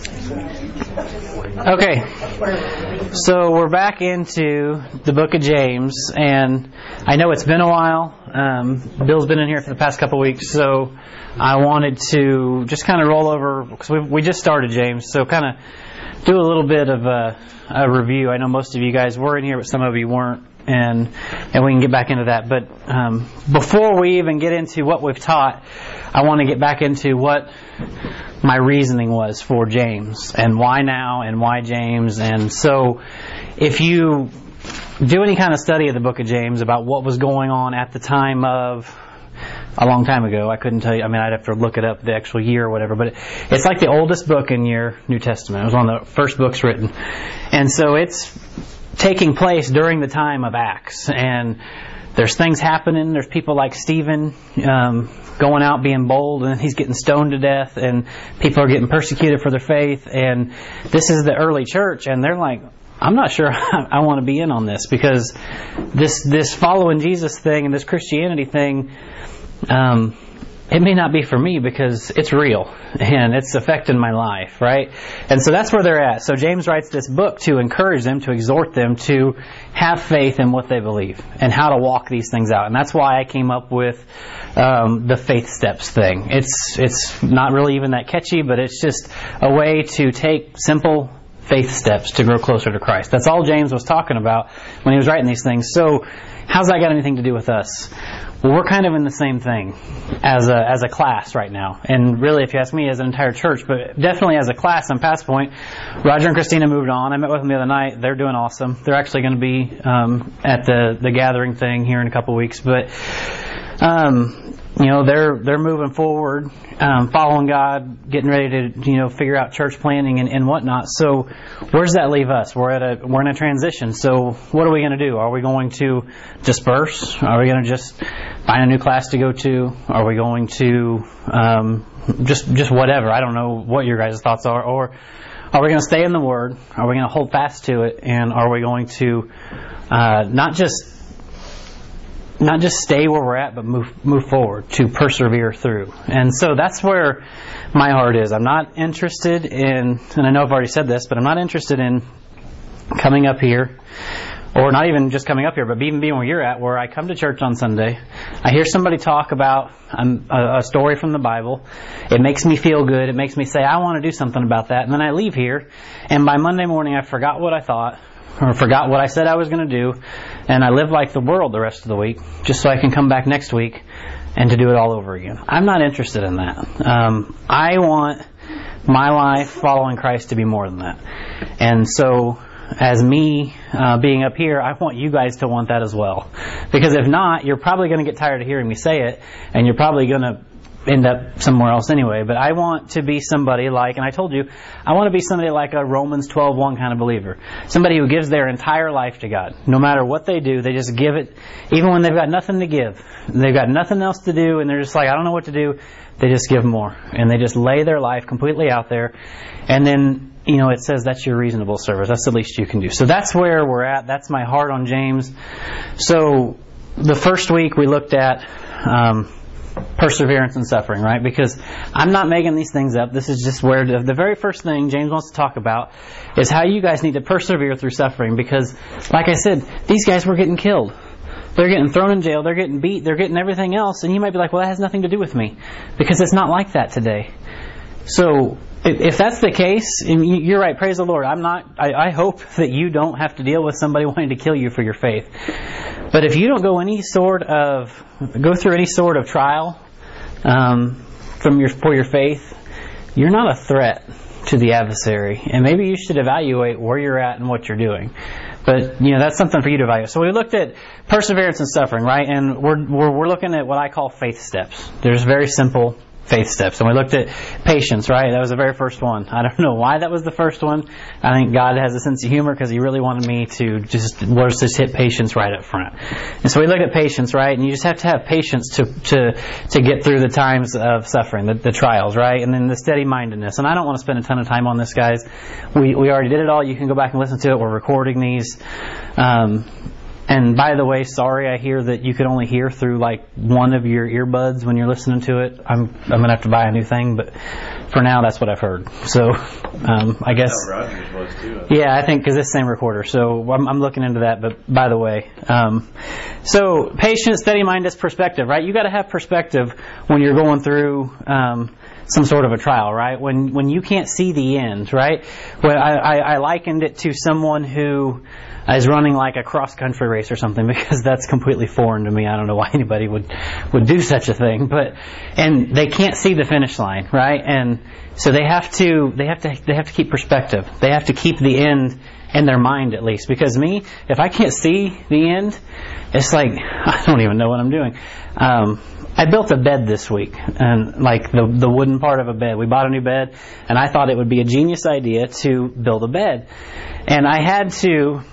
Okay, so we're back into the book of James, and I know it's been a while. Bill's been in here for the past couple weeks, so I wanted to just kind of roll over, because we just started James, so kind of do a little bit of a review. I know most of you guys were in here, but some of you weren't, and we can get back into that. But before we even get into what we've taught, I want to get back into what my reasoning was for James, and why now, and why James. And so if you do any kind of study of the book of James about what was going on at the time of a long time ago, I couldn't tell you, I'd have to look it up, the actual year or whatever, but it's like the oldest book in your New Testament. It was one of the first books written. And so it's taking place during the time of Acts, and there's things happening. There's people like Stephen going out being bold, and he's getting stoned to death, and people are getting persecuted for their faith. And this is the early church, and they're like, I'm not sure I want to be in on this, because this following Jesus thing and this Christianity thing, it may not be for me, because it's real and it's affecting my life, right? And so that's where they're at. So James writes this book to encourage them, to exhort them to have faith in what they believe and how to walk these things out. And that's why I came up with the faith steps thing. It's not really even that catchy, but it's just a way to take simple faith steps to grow closer to Christ. That's all James was talking about when he was writing these things. So how's that got anything to do with us? Well, we're kind of in the same thing as a class right now. And really, if you ask me, as an entire church, but definitely as a class on Pass Point. Roger and Christina moved on. I met with them the other night. They're doing awesome. They're actually going to be at the gathering thing here in a couple weeks. But they're moving forward, following God, getting ready to figure out church planning and whatnot. So where does that leave us? We're in a transition. So what are we going to do? Are we going to disperse? Are we going to just find a new class to go to? Are we going to just whatever? I don't know what your guys' thoughts are. Or are we going to stay in the Word? Are we going to hold fast to it? And are we going to not just stay where we're at, but move forward, to persevere through? And so that's where my heart is. I'm not interested in, and I know I've already said this, but I'm not interested in coming up here, or not even just coming up here, but even being where you're at, where I come to church on Sunday, I hear somebody talk about a story from the Bible. It makes me feel good. It makes me say, I want to do something about that. And then I leave here, and by Monday morning I forgot what I thought, or forgot what I said I was going to do, and I live like the world the rest of the week, just so I can come back next week and to do it all over again. I'm not interested in that. I want my life following Christ to be more than that. And so, as me being up here, I want you guys to want that as well. Because if not, you're probably going to get tired of hearing me say it, and you're probably going to end up somewhere else anyway. But I want to be somebody like, and I told you, I want to be somebody like a Romans 12:1 kind of believer. Somebody who gives their entire life to God. No matter what they do, they just give it, even when they've got nothing to give. They've got nothing else to do, and they're just like, I don't know what to do. They just give more. And they just lay their life completely out there. And then, it says that's your reasonable service. That's the least you can do. So that's where we're at. That's my heart on James. So the first week we looked at perseverance and suffering, right? Because I'm not making these things up. This is just where the very first thing James wants to talk about is how you guys need to persevere through suffering. Because, like I said, these guys were getting killed. They're getting thrown in jail. They're getting beat. They're getting everything else. And you might be like, well, that has nothing to do with me. Because it's not like that today. So if that's the case, and you're right, praise the Lord. I hope that you don't have to deal with somebody wanting to kill you for your faith. But if you don't go through any sort of trial for your faith, you're not a threat to the adversary. And maybe you should evaluate where you're at and what you're doing. But that's something for you to evaluate. So we looked at perseverance and suffering, right? And we're looking at what I call faith steps. There's very simple faith steps. And we looked at patience, right? That was the very first one. I don't know why that was the first one. I think God has a sense of humor, because He really wanted me to just hit patience right up front. And so we looked at patience, right? And you just have to have patience to get through the times of suffering, the trials, right? And then the steady-mindedness. And I don't want to spend a ton of time on this, guys. We already did it all. You can go back and listen to it. We're recording these. And by the way, sorry, I hear that you could only hear through like one of your earbuds when you're listening to it. I'm going to have to buy a new thing, but for now, that's what I've heard. So I guess. Rogers was too. Yeah, I think because it's the same recorder. So I'm looking into that. But by the way, so patience, steady mind, is perspective, right? You got to have perspective when you're going through some sort of a trial, right? When you can't see the end, right? Well, I likened it to someone who is running like a cross-country race or something, because that's completely foreign to me. I don't know why anybody would do such a thing, and they can't see the finish line, right? And so they have to keep perspective. They have to keep the end in their mind, at least. Because me, if I can't see the end, it's like I don't even know what I'm doing. I built a bed this week, and like the wooden part of a bed. We bought a new bed, and I thought it would be a genius idea to build a bed. And I had to.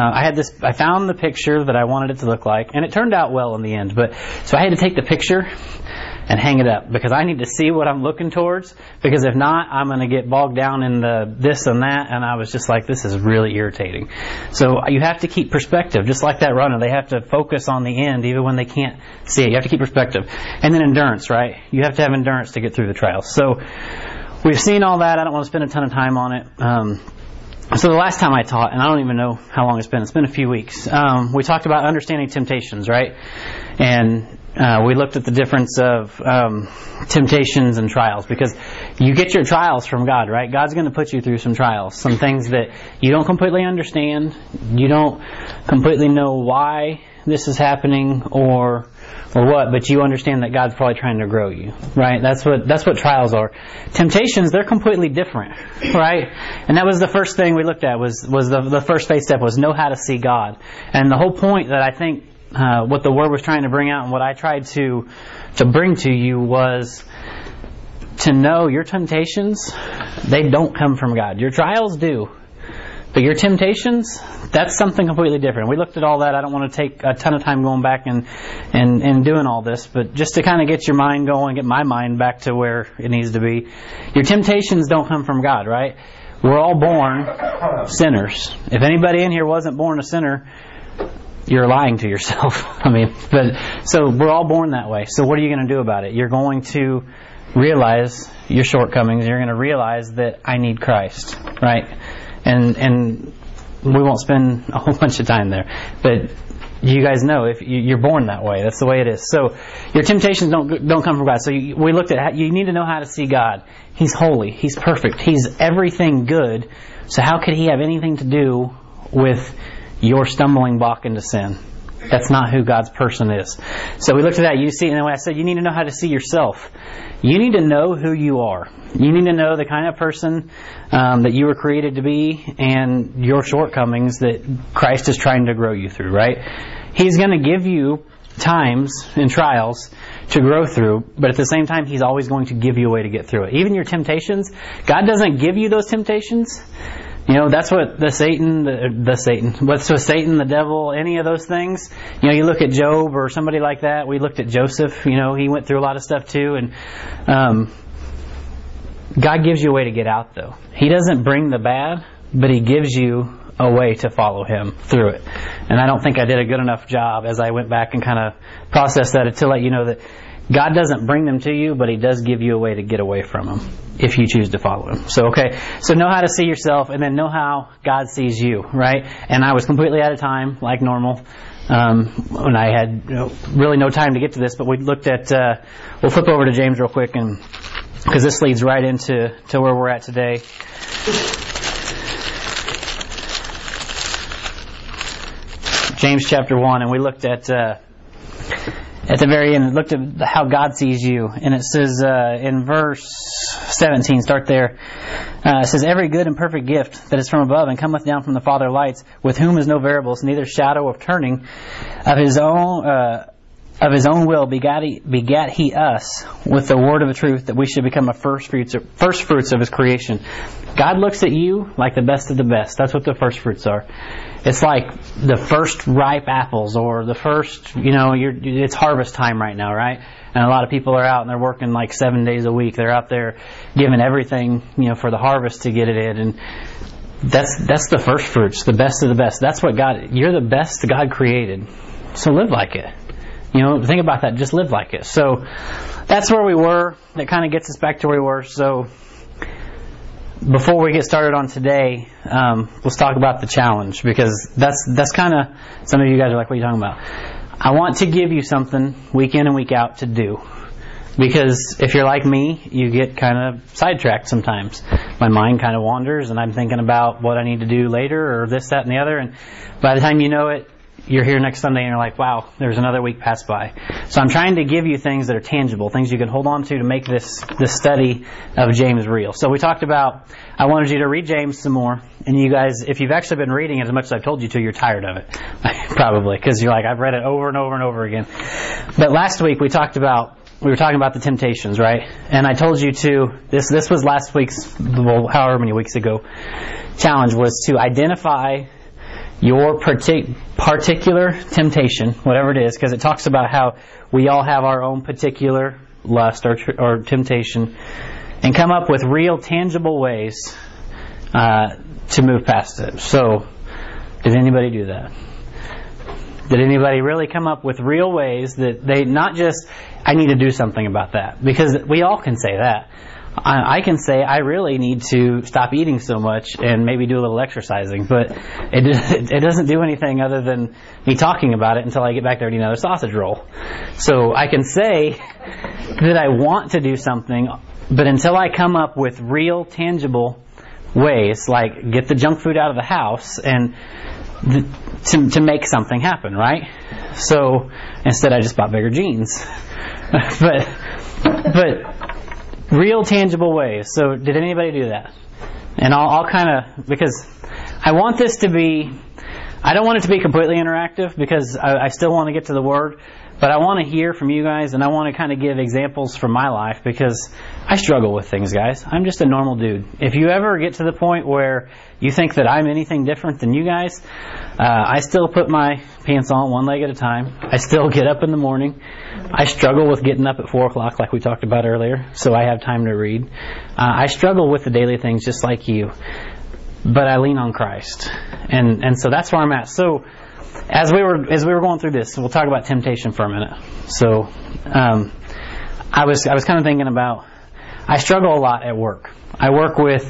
I found the picture that I wanted it to look like, and it turned out well in the end. So I had to take the picture and hang it up, because I need to see what I'm looking towards. Because if not, I'm going to get bogged down in the this and that. And I was just like, this is really irritating. So you have to keep perspective, just like that runner. They have to focus on the end, even when they can't see it. You have to keep perspective, and then endurance, right? You have to have endurance to get through the trials. So we've seen all that. I don't want to spend a ton of time on it. So the last time I taught, and I don't even know how long it's been a few weeks, we talked about understanding temptations, right? And we looked at the difference of temptations and trials, because you get your trials from God, right? God's going to put you through some trials, some things that you don't completely understand, you don't completely know why this is happening or what, but you understand that God's probably trying to grow you, right? That's what trials are. Temptations, they're completely different, right? And that was the first thing we looked at, was the first faith step was know how to see God. And the whole point that I think what the Word was trying to bring out, and what I tried to bring to you, was to know your temptations, they don't come from God. Your trials do. But your temptations, that's something completely different. We looked at all that. I don't want to take a ton of time going back and doing all this, but just to kind of get your mind going, get my mind back to where it needs to be. Your temptations don't come from God, right? We're all born sinners. If anybody in here wasn't born a sinner, you're lying to yourself. So we're all born that way. So what are you going to do about it? You're going to realize your shortcomings. You're going to realize that I need Christ, right? And we won't spend a whole bunch of time there, but you guys know if you're born that way, that's the way it is. So your temptations don't come from God. So we looked at you need to know how to see God. He's holy. He's perfect. He's everything good. So how could He have anything to do with your stumbling block into sin? That's not who God's person is. So we looked at that. You see, and then when I said you need to know how to see yourself, you need to know who you are. You need to know the kind of person that you were created to be, and your shortcomings that Christ is trying to grow you through, right? He's going to give you times and trials to grow through, but at the same time, He's always going to give you a way to get through it. Even your temptations, God doesn't give you those temptations. You know, that's what Satan, the devil, any of those things. You know, you look at Job or somebody like that. We looked at Joseph. You know, he went through a lot of stuff too. And God gives you a way to get out, though. He doesn't bring the bad, but He gives you a way to follow Him through it. And I don't think I did a good enough job as I went back and kind of processed that to let you know that God doesn't bring them to you, but He does give you a way to get away from them if you choose to follow Him. So, okay. So know how to see yourself, and then know how God sees you, right? And I was completely out of time, like normal. When I had really no time to get to this, but we looked at, we'll flip over to James real quick, and because this leads right into where we're at today. James chapter 1, and we looked at the very end, looked at how God sees you. And it says in verse 17, start there. It says, every good and perfect gift that is from above and cometh down from the Father of lights, with whom is no variables, neither shadow of turning, of His own will begat He us with the word of the truth, that we should become a first fruits of His creation. God looks at you like the best of the best. That's what the first fruits are. It's like the first ripe apples, or the first, it's harvest time right now, right? And a lot of people are out and they're working like 7 days a week. They're out there giving everything, for the harvest to get it in. And That's the first fruits, the best of the best. That's what you're the best God created. So live like it. Think about that. Just live like it. So that's where we were. That kind of gets us back to where we were. So before we get started on today, let's talk about the challenge, because that's kind of, some of you guys are like, what are you talking about? I want to give you something week in and week out to do. Because if you're like me, you get kind of sidetracked sometimes. My mind kind of wanders, and I'm thinking about what I need to do later, or this, that, and the other. And by the time you know it, you're here next Sunday, and you're like, wow, there's another week passed by. So I'm trying to give you things that are tangible, things you can hold on to make this study of James real. So we talked about, I wanted you to read James some more. And you guys, if you've actually been reading it as much as I've told you to, you're tired of it. Probably, because you're like, I've read it over and over and over again. But last week we were talking about the temptations, right? And I told you this was last week's, however many weeks ago, challenge was to identify your particular temptation, whatever it is, because it talks about how we all have our own particular lust or temptation, and come up with real, tangible ways to move past it. So, did anybody do that? Did anybody really come up with real ways that they, not just, I need to do something about that? Because we all can say that. I can say I really need to stop eating so much and maybe do a little exercising, but it doesn't do anything other than me talking about it until I get back there and eat another sausage roll. So I can say that I want to do something, but until I come up with real, tangible ways, like get the junk food out of the house and to make something happen, right? So instead I just bought bigger jeans. but real tangible ways. So did anybody do that? And I'll kind of, because I want this to be, I don't want it to be completely interactive, because I still want to get to the Word, but I want to hear from you guys, and I want to kind of give examples from my life, because I struggle with things, guys. I'm just a normal dude. If you ever get to the point where you think that I'm anything different than you guys, I still put my pants on one leg at a time. I still get up in the morning. I struggle with getting up at 4 o'clock like we talked about earlier, so I have time to read. I struggle with the daily things just like you, but I lean on Christ. And so that's where I'm at. So as we were going through this, we'll talk about temptation for a minute. So I was kind of thinking about, I struggle a lot at work. I work with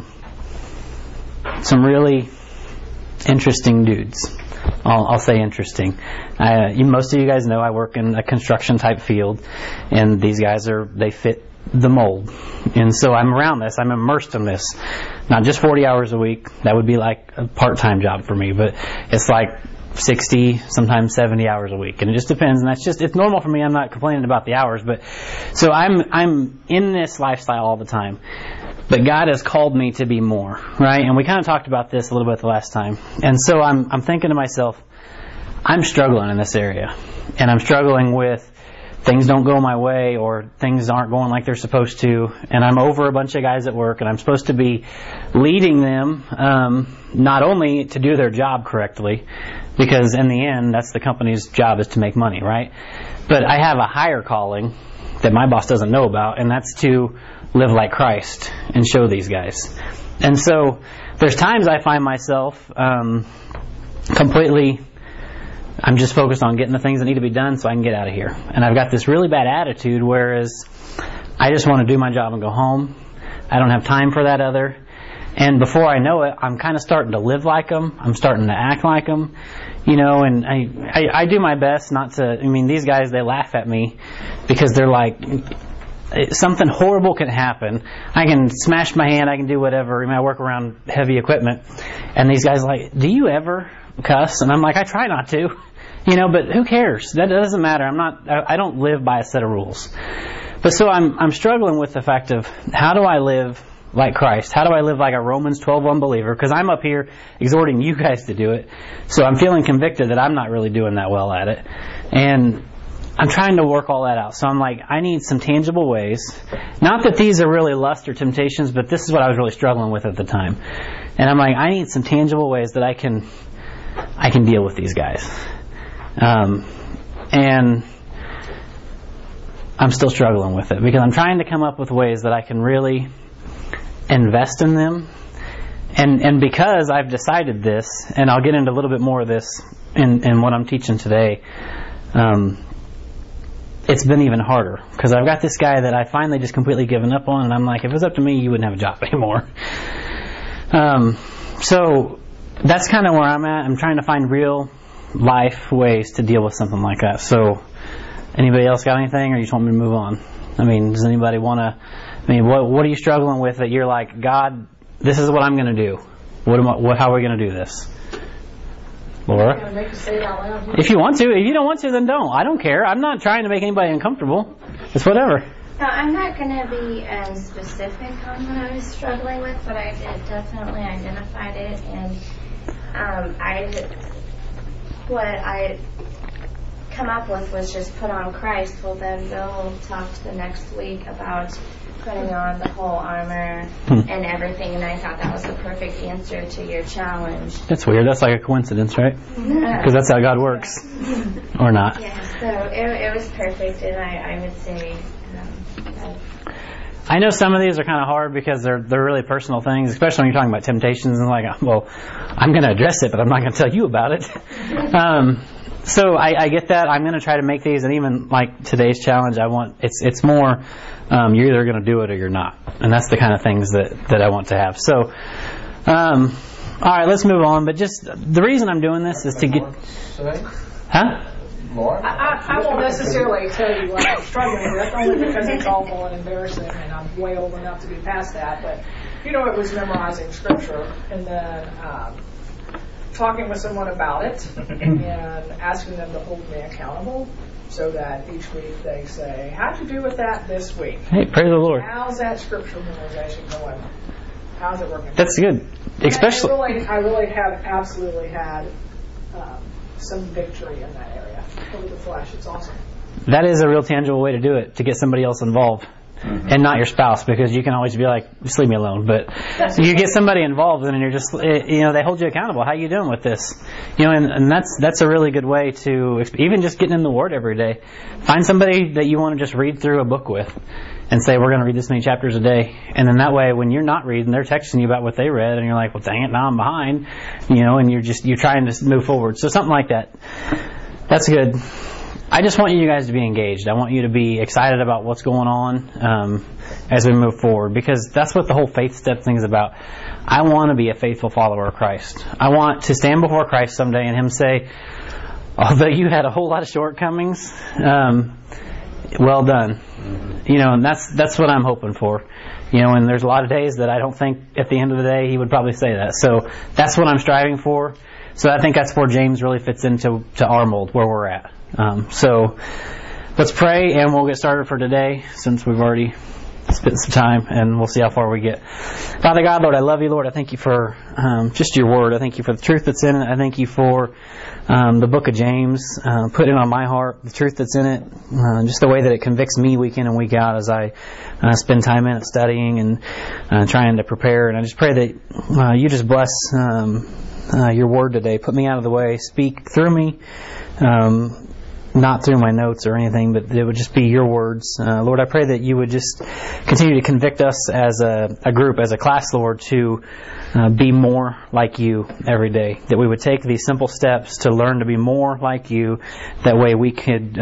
some really interesting dudes. I'll say interesting. Most of you guys know I work in a construction type field, and these guys they fit the mold. And so I'm around this. I'm immersed in this. Not just 40 hours a week. That would be like a part-time job for me, but it's like 60, sometimes 70 hours a week. And it just depends, and it's normal for me. I'm not complaining about the hours, but so I'm in this lifestyle all the time. But God has called me to be more, right? And we kind of talked about this a little bit the last time. And so I'm thinking to myself, I'm struggling in this area. And I'm struggling with things don't go my way, or things aren't going like they're supposed to. And I'm over a bunch of guys at work, and I'm supposed to be leading them, not only to do their job correctly, because in the end, that's the company's job, is to make money, right? But I have a higher calling that my boss doesn't know about, and that's to live like Christ and show these guys. And so there's times I find myself completely, I'm just focused on getting the things that need to be done so I can get out of here. And I've got this really bad attitude, whereas I just want to do my job and go home. I don't have time for that other. And before I know it, I'm kind of starting to live like them. I'm starting to act like them. And I do my best not to, these guys, they laugh at me because they're like, something horrible can happen. I can smash my hand, I can do whatever. I work around heavy equipment. And these guys are like, do you ever cuss? And I'm like, I try not to. But who cares? That doesn't matter. I don't live by a set of rules. But so I'm struggling with the fact of, how do I live like Christ? How do I live like a Romans 12:1 believer? Because I'm up here exhorting you guys to do it. So I'm feeling convicted that I'm not really doing that well at it. And I'm trying to work all that out. So I'm like, I need some tangible ways. Not that these are really lust or temptations, but this is what I was really struggling with at the time. And I'm like, I need some tangible ways that I can deal with these guys. And I'm still struggling with it, because I'm trying to come up with ways that I can really invest in them And because I've decided this, and I'll get into a little bit more of this in what I'm teaching today, it's been even harder. Because I've got this guy that I finally just completely given up on, and I'm like, if it was up to me, you wouldn't have a job anymore. So that's kind of where I'm at. I'm trying to find real life ways to deal with something like that. So anybody else got anything, or you just want me to move on? I mean, does anybody want to... I mean, what are you struggling with that you're like, God, this is what I'm going to do? How are we going to do this? Laura? Make you say it out loud. If you want to. If you don't want to, then don't. I don't care. I'm not trying to make anybody uncomfortable. It's whatever. No, I'm not going to be specific on what I was struggling with, but I did definitely identified it, and what I come up with was just put on Christ. Well, then Bill talked the next week about putting on the whole armor and everything, and I thought that was the perfect answer to your challenge. That's weird. That's like a coincidence, right? Because that's how God works. Or not. Yeah, so it was perfect, and I would say... I know some of these are kind of hard because they're really personal things, especially when you're talking about temptations and like, well, I'm going to address it, but I'm not going to tell you about it. So I get that. I'm going to try to make these, and even like today's challenge, it's more you're either going to do it or you're not, and that's the kind of things that I want to have. So, all right, let's move on. But just the reason I'm doing this is to get, huh? I won't necessarily tell you what I'm struggling with, only because it's awful and embarrassing, and I'm way old enough to be past that. But it was memorizing scripture, and then talking with someone about it, and asking them to hold me accountable, so that each week they say, "How'd you do with that this week? Hey, praise the Lord. How's that scripture memorization going? How's it working?" That's good, especially. I really have absolutely had some victory in that area over the flesh. It's awesome. That is a real tangible way to do it, to get somebody else involved. And not your spouse, because you can always be like, just leave me alone. But you get somebody involved, and you're just, they hold you accountable. How are you doing with this? And that's a really good way to, even just getting in the Word every day. Find somebody that you want to just read through a book with, and say, we're going to read this many chapters a day. And then that way, when you're not reading, they're texting you about what they read, and you're like, well, dang it, now I'm behind. And you're trying to move forward. So something like that. That's good. I just want you guys to be engaged. I want you to be excited about what's going on as we move forward, because that's what the whole faith step thing is about. I want to be a faithful follower of Christ. I want to stand before Christ someday and Him say, although you had a whole lot of shortcomings, well done. And that's what I'm hoping for. And there's a lot of days that I don't think at the end of the day He would probably say that. So that's what I'm striving for. So I think that's where James really fits into our mold, where we're at. So let's pray, and we'll get started for today, since we've already spent some time, and we'll see how far we get. Father God, Lord, I love you, Lord. I thank you for just your word. I thank you for the truth that's in it. I thank you for the book of James, putting on my heart the truth that's in it, just the way that it convicts me week in and week out as I spend time in it studying and trying to prepare. And I just pray that you just bless your word today. Put me out of the way. Speak through me. Not through my notes or anything, but it would just be your words. Lord, I pray that you would just continue to convict us as a group, as a class, Lord, to be more like you every day. That we would take these simple steps to learn to be more like you. That way we could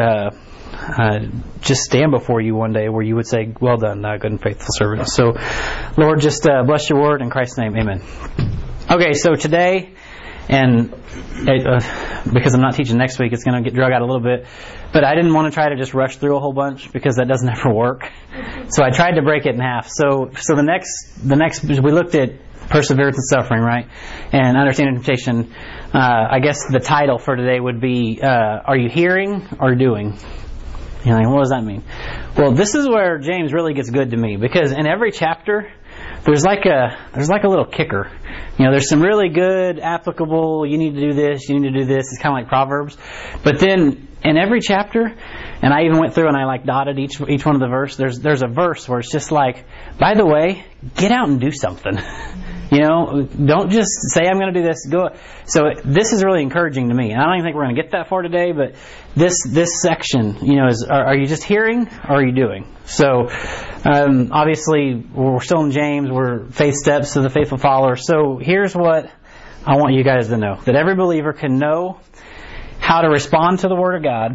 just stand before you one day where you would say, well done, thou good and faithful servant. So, Lord, just bless your word in Christ's name. Amen. Okay, so today, and because I'm not teaching next week, it's going to get drug out a little bit. But I didn't want to try to just rush through a whole bunch, because that doesn't ever work. So I tried to break it in half. So the next we looked at perseverance and suffering, right? And understanding temptation. I guess the title for today would be, are you hearing or doing? You're like, what does that mean? Well, this is where James really gets good to me, because in every chapter, there's like a little kicker. There's some really good, applicable, you need to do this, you need to do this. It's kind of like Proverbs. But then in every chapter, and I even went through and I dotted each one of the verse, there's a verse where it's just like, by the way, get out and do something. Don't just say, I'm going to do this. Go. So this is really encouraging to me. And I don't even think we're going to get that far today, but this section, is, are you just hearing or are you doing? So, obviously, we're still in James. We're faith steps to the faithful follower. So here's what I want you guys to know. That every believer can know how to respond to the Word of God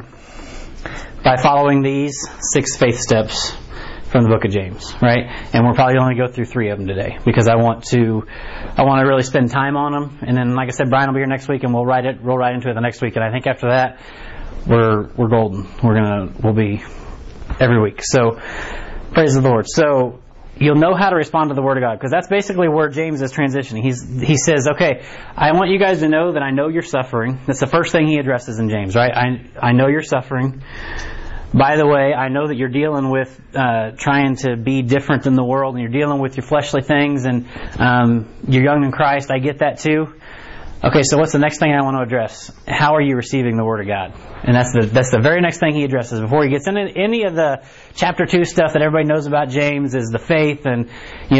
by following these 6 faith steps from the book of James, right? And we'll probably only go through 3 of them today because I want to really spend time on them. And then, like I said, Brian will be here next week, and we'll roll right into it the next week. And I think after that, we're golden. We'll be every week. So praise the Lord. So you'll know how to respond to the Word of God, because that's basically where James is transitioning. He says, okay, I want you guys to know that I know you're suffering. That's the first thing he addresses in James, right? I know you're suffering. By the way, I know that you're dealing with trying to be different than the world, and you're dealing with your fleshly things, and you're young in Christ. I get that too. Okay, so what's the next thing I want to address? How are you receiving the Word of God? And that's the very next thing he addresses. Before he gets into any of the chapter 2 stuff that everybody knows about James, is the faith and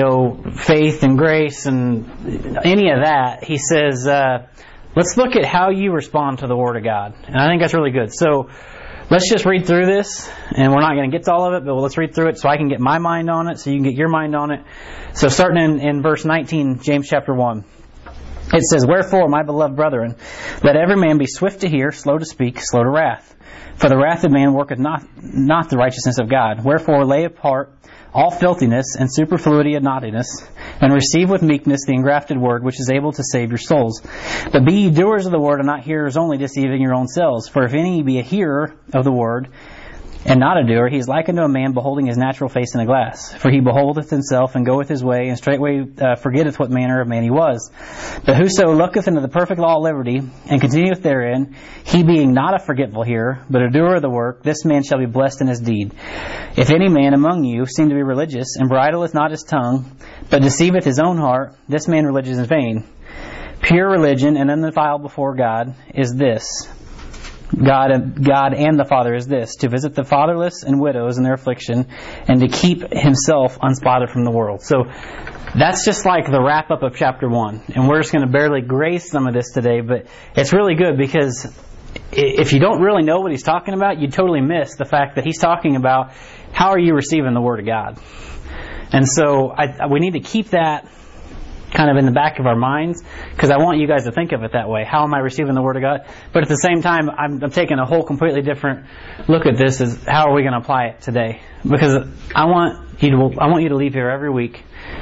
faith and grace and any of that. He says, let's look at how you respond to the Word of God. And I think that's really good. So let's just read through this, and we're not going to get to all of it, but let's read through it so I can get my mind on it, so you can get your mind on it. So starting in verse 19, James chapter 1. It says, "Wherefore, my beloved brethren, let every man be swift to hear, slow to speak, slow to wrath. For the wrath of man worketh not the righteousness of God. Wherefore, lay apart all filthiness and superfluity of naughtiness, and receive with meekness the engrafted word, which is able to save your souls. But be ye doers of the word, and not hearers only, deceiving your own selves. For if any be a hearer of the word, and not a doer, he is like unto a man beholding his natural face in a glass. For he beholdeth himself, and goeth his way, and straightway forgetteth what manner of man he was. But whoso looketh into the perfect law of liberty, and continueth therein, he being not a forgetful hearer, but a doer of the work, this man shall be blessed in his deed. If any man among you seem to be religious, and bridleth not his tongue, but deceiveth his own heart, this man religious is vain. Pure religion and undefiled before God is this." God and the Father is this, to visit the fatherless and widows in their affliction, and to keep himself unspotted from the world. So that's just like the wrap up of chapter 1. And we're just going to barely graze some of this today, but it's really good, because if you don't really know what he's talking about, you totally miss the fact that he's talking about how are you receiving the Word of God. And so we need to keep that kind of in the back of our minds, because I want you guys to think of it that way. How am I receiving the Word of God? But at the same time, I'm taking a whole completely different look at this, as how are we going to apply it today? Because I want you to leave here every week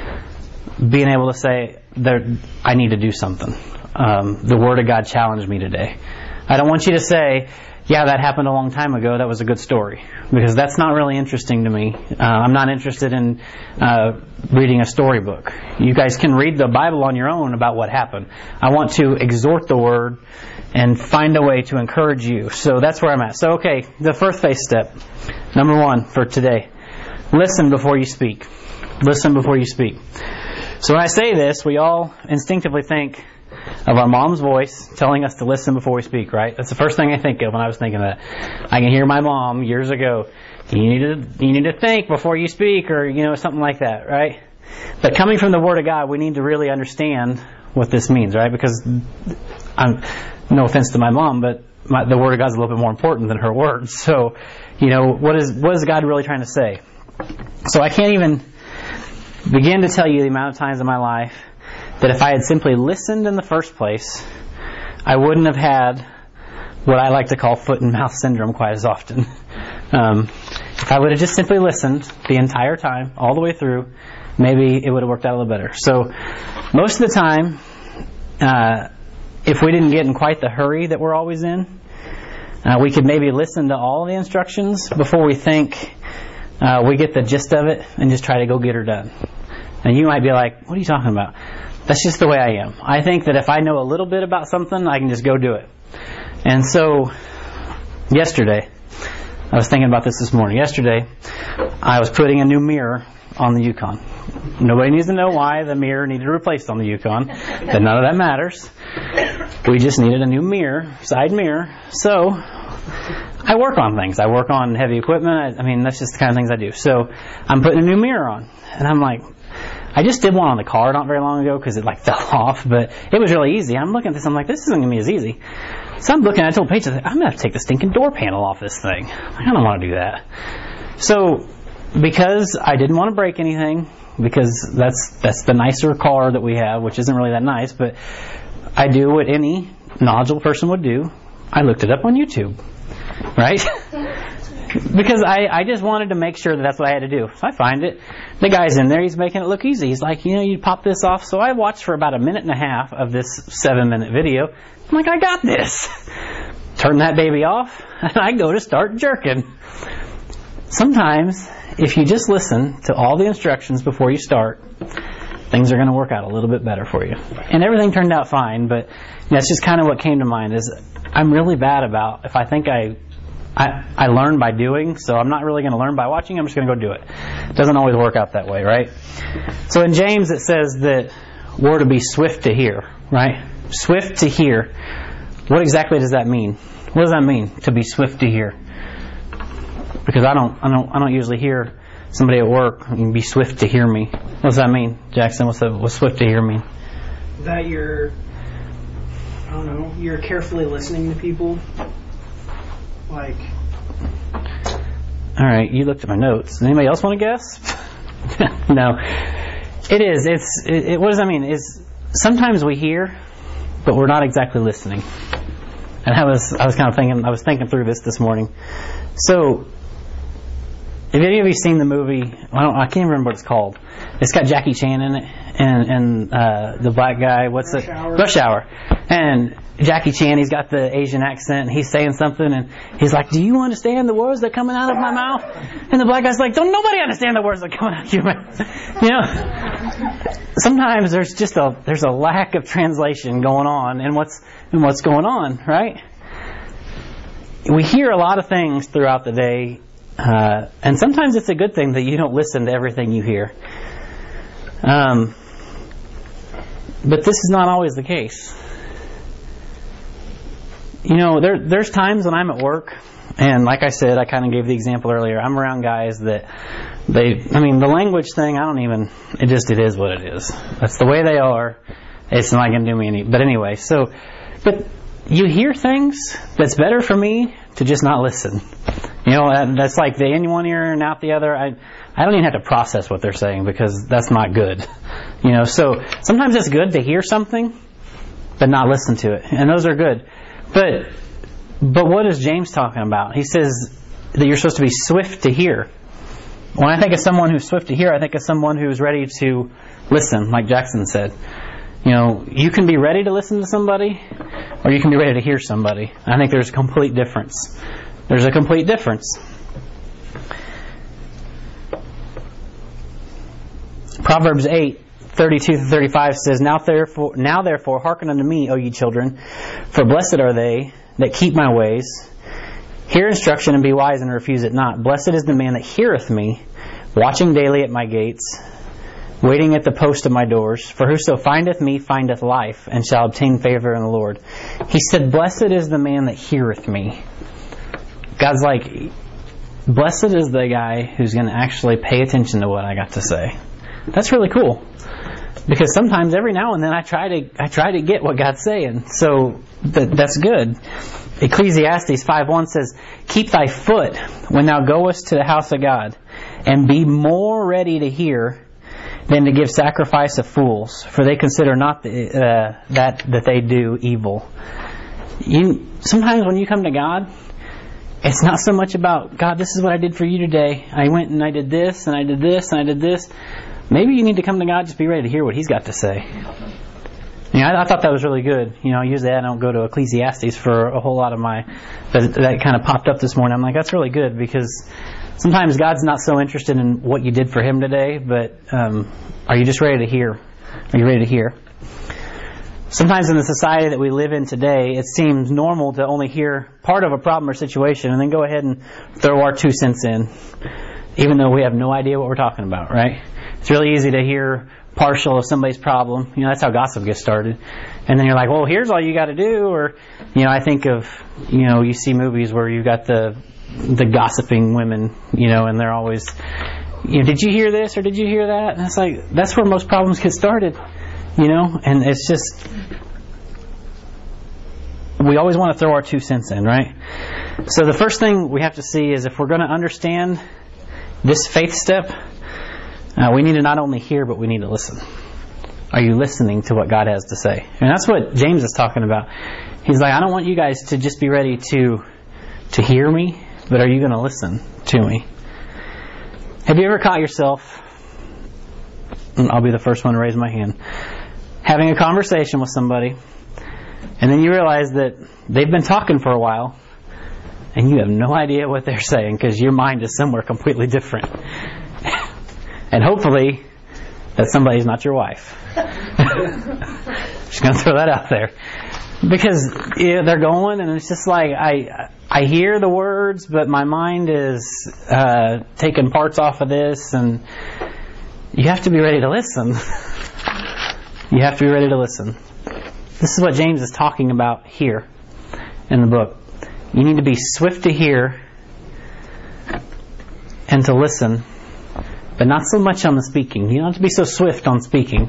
being able to say, I need to do something. The Word of God challenged me today. I don't want you to say, yeah, that happened a long time ago, that was a good story. Because that's not really interesting to me. I'm not interested in reading a storybook. You guys can read the Bible on your own about what happened. I want to exhort the Word and find a way to encourage you. So that's where I'm at. So, okay, the first faith step, number 1 for today. Listen before you speak. Listen before you speak. So when I say this, we all instinctively think of our mom's voice telling us to listen before we speak, right? That's the first thing I think of when I was thinking of that. I can hear my mom years ago, you need to think before you speak, or something like that, right? But coming from the Word of God, we need to really understand what this means, right? Because no offense to my mom, but the Word of God is a little bit more important than her words. So, what is God really trying to say? So I can't even begin to tell you the amount of times in my life that if I had simply listened in the first place, I wouldn't have had what I like to call foot and mouth syndrome quite as often. If I would have just simply listened the entire time, all the way through, maybe it would have worked out a little better. So most of the time, if we didn't get in quite the hurry that we're always in, we could maybe listen to all the instructions before we think we get the gist of it and just try to go get her done. And you might be like, what are you talking about? That's just the way I am. I think that if I know a little bit about something, I can just go do it. And so, yesterday, I was thinking about this morning. Yesterday, I was putting a new mirror on the Yukon. Nobody needs to know why the mirror needed replaced on the Yukon. But none of that matters. We just needed a new mirror, side mirror. So, I work on things. I work on heavy equipment. That's just the kind of things I do. So, I'm putting a new mirror on. And I'm like, I just did one on the car not very long ago because it like fell off, but it was really easy. I'm looking at this, I'm like, this isn't going to be as easy. So I'm looking, I told Paige, I'm going to have to take the stinking door panel off this thing. I don't want to do that. So because I didn't want to break anything, because that's the nicer car that we have, which isn't really that nice, but I do what any knowledgeable person would do. I looked it up on YouTube, right? Because I just wanted to make sure that that's what I had to do. So I find it. The guy's in there. He's making it look easy. He's like, you pop this off. So I watched for about a minute and a half of this 7-minute video. I'm like, I got this. Turn that baby off, and I go to start jerking. Sometimes, if you just listen to all the instructions before you start, things are going to work out a little bit better for you. And everything turned out fine, but that's just kind of what came to mind. Is I'm really bad about, if I think I learn by doing, so I'm not really going to learn by watching, I'm just going to go do it. It doesn't always work out that way, right? So in James it says that we're to be swift to hear, right? Swift to hear. What exactly does that mean? What does that mean, to be swift to hear? Because I don't usually hear somebody at work and be swift to hear me. What does that mean, Jackson? What's swift to hear mean? That you're carefully listening to people. Like, all right, you looked at my notes. Does anybody else want to guess? No. It is. What does that mean? Is sometimes we hear, but we're not exactly listening. And I was thinking through this morning. So, have any of you seen the movie? I can't remember what it's called. It's got Jackie Chan in it and the black guy. What's it? Rush Hour. And Jackie Chan, he's got the Asian accent, and he's saying something, and he's like, "Do you understand the words that are coming out of my mouth?" And the black guy's like, "Don't nobody understand the words that are coming out of your mouth." Sometimes there's a lack of translation going on in what's going on, right? We hear a lot of things throughout the day, and sometimes it's a good thing that you don't listen to everything you hear. But this is not always the case. There's times when I'm at work, and like I said, I kind of gave the example earlier. I'm around guys that the language thing, it is what it is. That's the way they are. It's not going to do me any, but anyway, but you hear things that's better for me to just not listen. That's like the in one ear and out the other. I don't even have to process what they're saying because that's not good. So sometimes it's good to hear something, but not listen to it. And those are good. But what is James talking about? He says that you're supposed to be swift to hear. When I think of someone who's swift to hear, I think of someone who's ready to listen, like Jackson said. You can be ready to listen to somebody, or you can be ready to hear somebody. I think there's a complete difference. There's a complete difference. Proverbs 8:32-35 says, Now therefore hearken unto me, O ye children, for blessed are they that keep my ways. Hear instruction and be wise and refuse it not. Blessed is the man that heareth me, watching daily at my gates, waiting at the post of my doors. For whoso findeth me findeth life, and shall obtain favor in the Lord. He said, blessed is the man that heareth me. God's like, blessed is the guy who's going to actually pay attention to what I got to say. That's really cool. Because sometimes, every now and then, I try to get what God's saying. So that's good. Ecclesiastes 5:1 says, Keep thy foot when thou goest to the house of God, and be more ready to hear than to give sacrifice of fools, for they consider not that they do evil. Sometimes when you come to God, it's not so much about, God, this is what I did for you today. I went and I did this, and I did this, and I did this. Maybe you need to come to God, just be ready to hear what He's got to say. I thought that was really good. Usually I don't go to Ecclesiastes for a whole lot of that kind of popped up this morning. I'm like, that's really good, because sometimes God's not so interested in what you did for Him today, but are you just ready to hear? Are you ready to hear? Sometimes in the society that we live in today, it seems normal to only hear part of a problem or situation and then go ahead and throw our 2 cents in, even though we have no idea what we're talking about, right? It's really easy to hear partial of somebody's problem. That's how gossip gets started. And then you're like, well, here's all you got to do. Or, I think of, you see movies where you've got the gossiping women, and they're always, did you hear this or did you hear that? And it's like, that's where most problems get started, and it's just, we always want to throw our 2 cents in, right? So the first thing we have to see is if we're going to understand this faith step, we need to not only hear, but we need to listen. Are you listening to what God has to say? And that's what James is talking about. He's like, I don't want you guys to just be ready to hear me, but are you going to listen to me? Have you ever caught yourself, and I'll be the first one to raise my hand, having a conversation with somebody, and then you realize that they've been talking for a while, and you have no idea what they're saying because your mind is somewhere completely different. And hopefully, that somebody's not your wife. Just going to throw that out there. Because they're going, and it's just like, I hear the words, but my mind is taking parts off of this, and you have to be ready to listen. You have to be ready to listen. This is what James is talking about here in the book. You need to be swift to hear and to listen, but not so much on the speaking. You don't have to be so swift on speaking.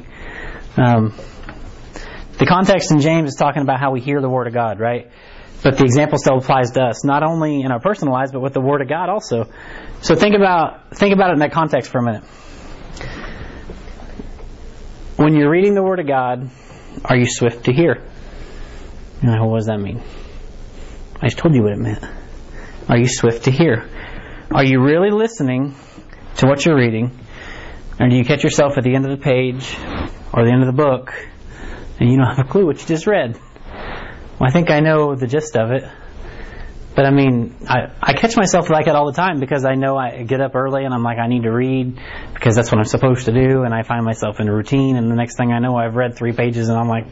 The context in James is talking about how we hear the Word of God, right? But the example still applies to us, not only in our personal lives, but with the Word of God also. So think about it in that context for a minute. When you're reading the Word of God, are you swift to hear? You're like, well, what does that mean? I just told you what it meant. Are you swift to hear? Are you really listening to what you're reading? Or do you catch yourself at the end of the page or the end of the book and you don't have a clue what you just read? Well, I think I know the gist of it. But I mean, I catch myself like that all the time because I know I get up early and I'm like, I need to read because that's what I'm supposed to do, and I find myself in a routine, and the next thing I know I've read 3 pages and I'm like,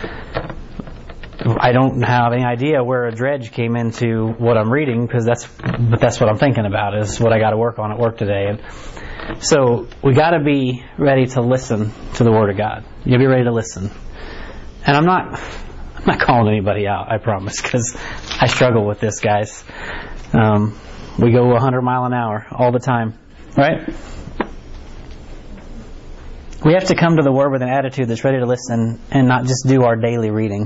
I don't have any idea where a dredge came into what I'm reading because that's what I'm thinking about is what I got to work on at work today. And so we got to be ready to listen to the Word of God. You got to be ready to listen. And I'm not calling anybody out, I promise, because I struggle with this, guys. We go 100 mile an hour all the time, right? We have to come to the Word with an attitude that's ready to listen and not just do our daily reading.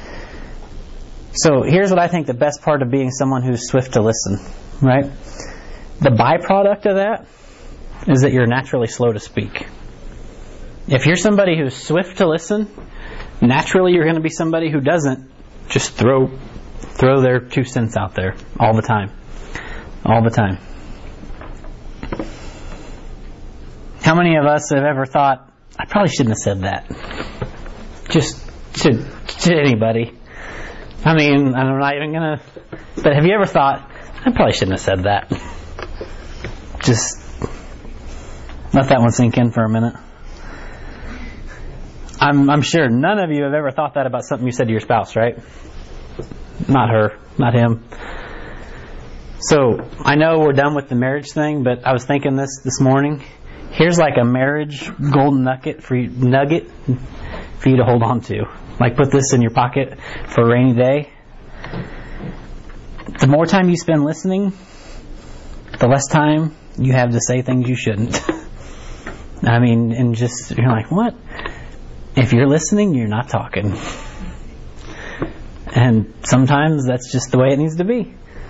So here's what I think the best part of being someone who's swift to listen, right? The byproduct of that is that you're naturally slow to speak. If you're somebody who's swift to listen, naturally you're going to be somebody who doesn't just throw their 2 cents out there all the time. All the time. How many of us have ever thought, I probably shouldn't have said that? Just to anybody. I mean, I'm not even going to... But have you ever thought, I probably shouldn't have said that? Just let that one sink in for a minute. I'm sure none of you have ever thought that about something you said to your spouse, right? Not her, not him. So, I know we're done with the marriage thing, but I was thinking this morning. Here's like a marriage golden nugget for you to hold on to. Like put this in your pocket for a rainy day. The more time you spend listening, the less time you have to say things you shouldn't. I mean, and just, you're like, what? If you're listening, you're not talking. And sometimes that's just the way it needs to be.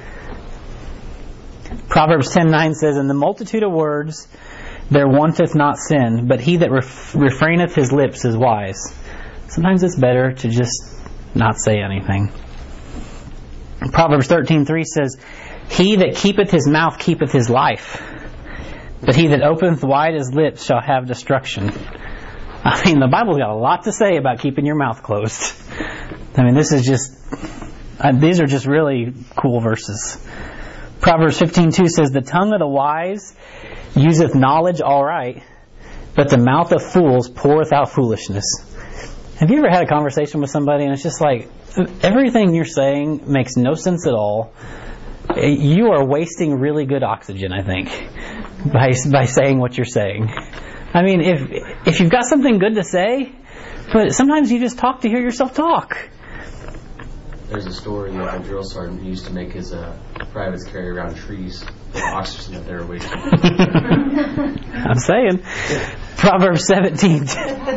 Proverbs 10:9 says, in the multitude of words there wanteth not sin, but he that refraineth his lips is wise. Sometimes it's better to just not say anything. Proverbs 13:3 says, he that keepeth his mouth keepeth his life, but he that openeth wide his lips shall have destruction. I mean, the Bible's got a lot to say about keeping your mouth closed. I mean, these are just really cool verses. Proverbs 15:2 says, the tongue of the wise useth knowledge aright, but the mouth of fools poureth out foolishness. Have you ever had a conversation with somebody and it's just like, everything you're saying makes no sense at all? You are wasting really good oxygen, I think, by saying what you're saying. I mean, if you've got something good to say, but sometimes you just talk to hear yourself talk. There's a story of a drill sergeant who used to make his privates carry around trees oxygen that they're waiting. I'm saying. Proverbs 17,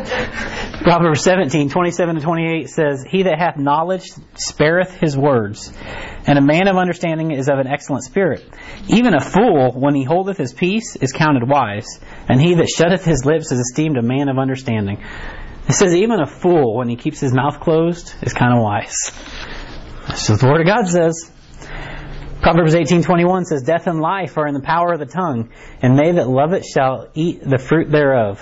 27-28 says, "He that hath knowledge spareth his words, and a man of understanding is of an excellent spirit. Even a fool, when he holdeth his peace, is counted wise, and he that shutteth his lips is esteemed a man of understanding." It says even a fool, when he keeps his mouth closed, is kind of wise. That's what the Word of God says. Proverbs 18:21 says, "Death and life are in the power of the tongue, and they that love it shall eat the fruit thereof."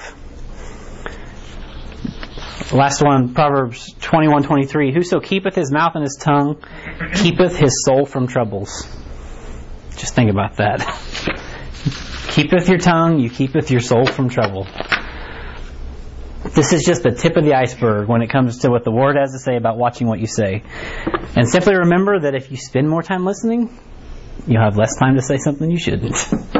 The last one, Proverbs 21:23, "Whoso keepeth his mouth and his tongue keepeth his soul from troubles." Just think about that. Keepeth your tongue, you keepeth your soul from trouble. This is just the tip of the iceberg when it comes to what the Word has to say about watching what you say. And simply remember that if you spend more time listening, you'll have less time to say something you shouldn't.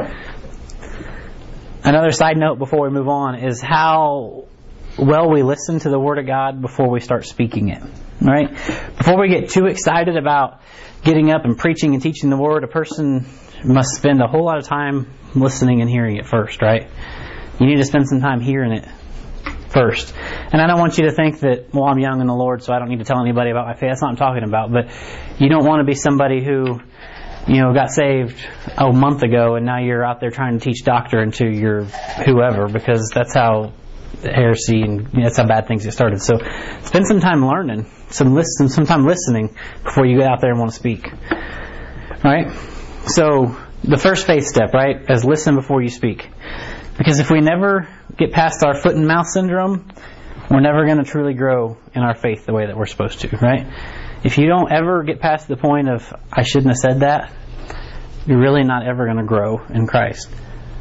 Another side note before we move on is how well we listen to the Word of God before we start speaking it. Right? Before we get too excited about getting up and preaching and teaching the Word, a person must spend a whole lot of time listening and hearing it first, right? You need to spend some time hearing it first. And I don't want you to think that, well, I'm young in the Lord, so I don't need to tell anybody about my faith. That's not what I'm talking about. But you don't want to be somebody who, got saved a month ago and now you're out there trying to teach doctrine to your whoever, because that's how heresy and that's how bad things get started. So spend some time learning, some time listening before you get out there and want to speak. Right? So the first faith step, right, is listen before you speak. Because if we never get past our foot and mouth syndrome, we're never going to truly grow in our faith the way that we're supposed to, right? If you don't ever get past the point of, I shouldn't have said that, you're really not ever going to grow in Christ.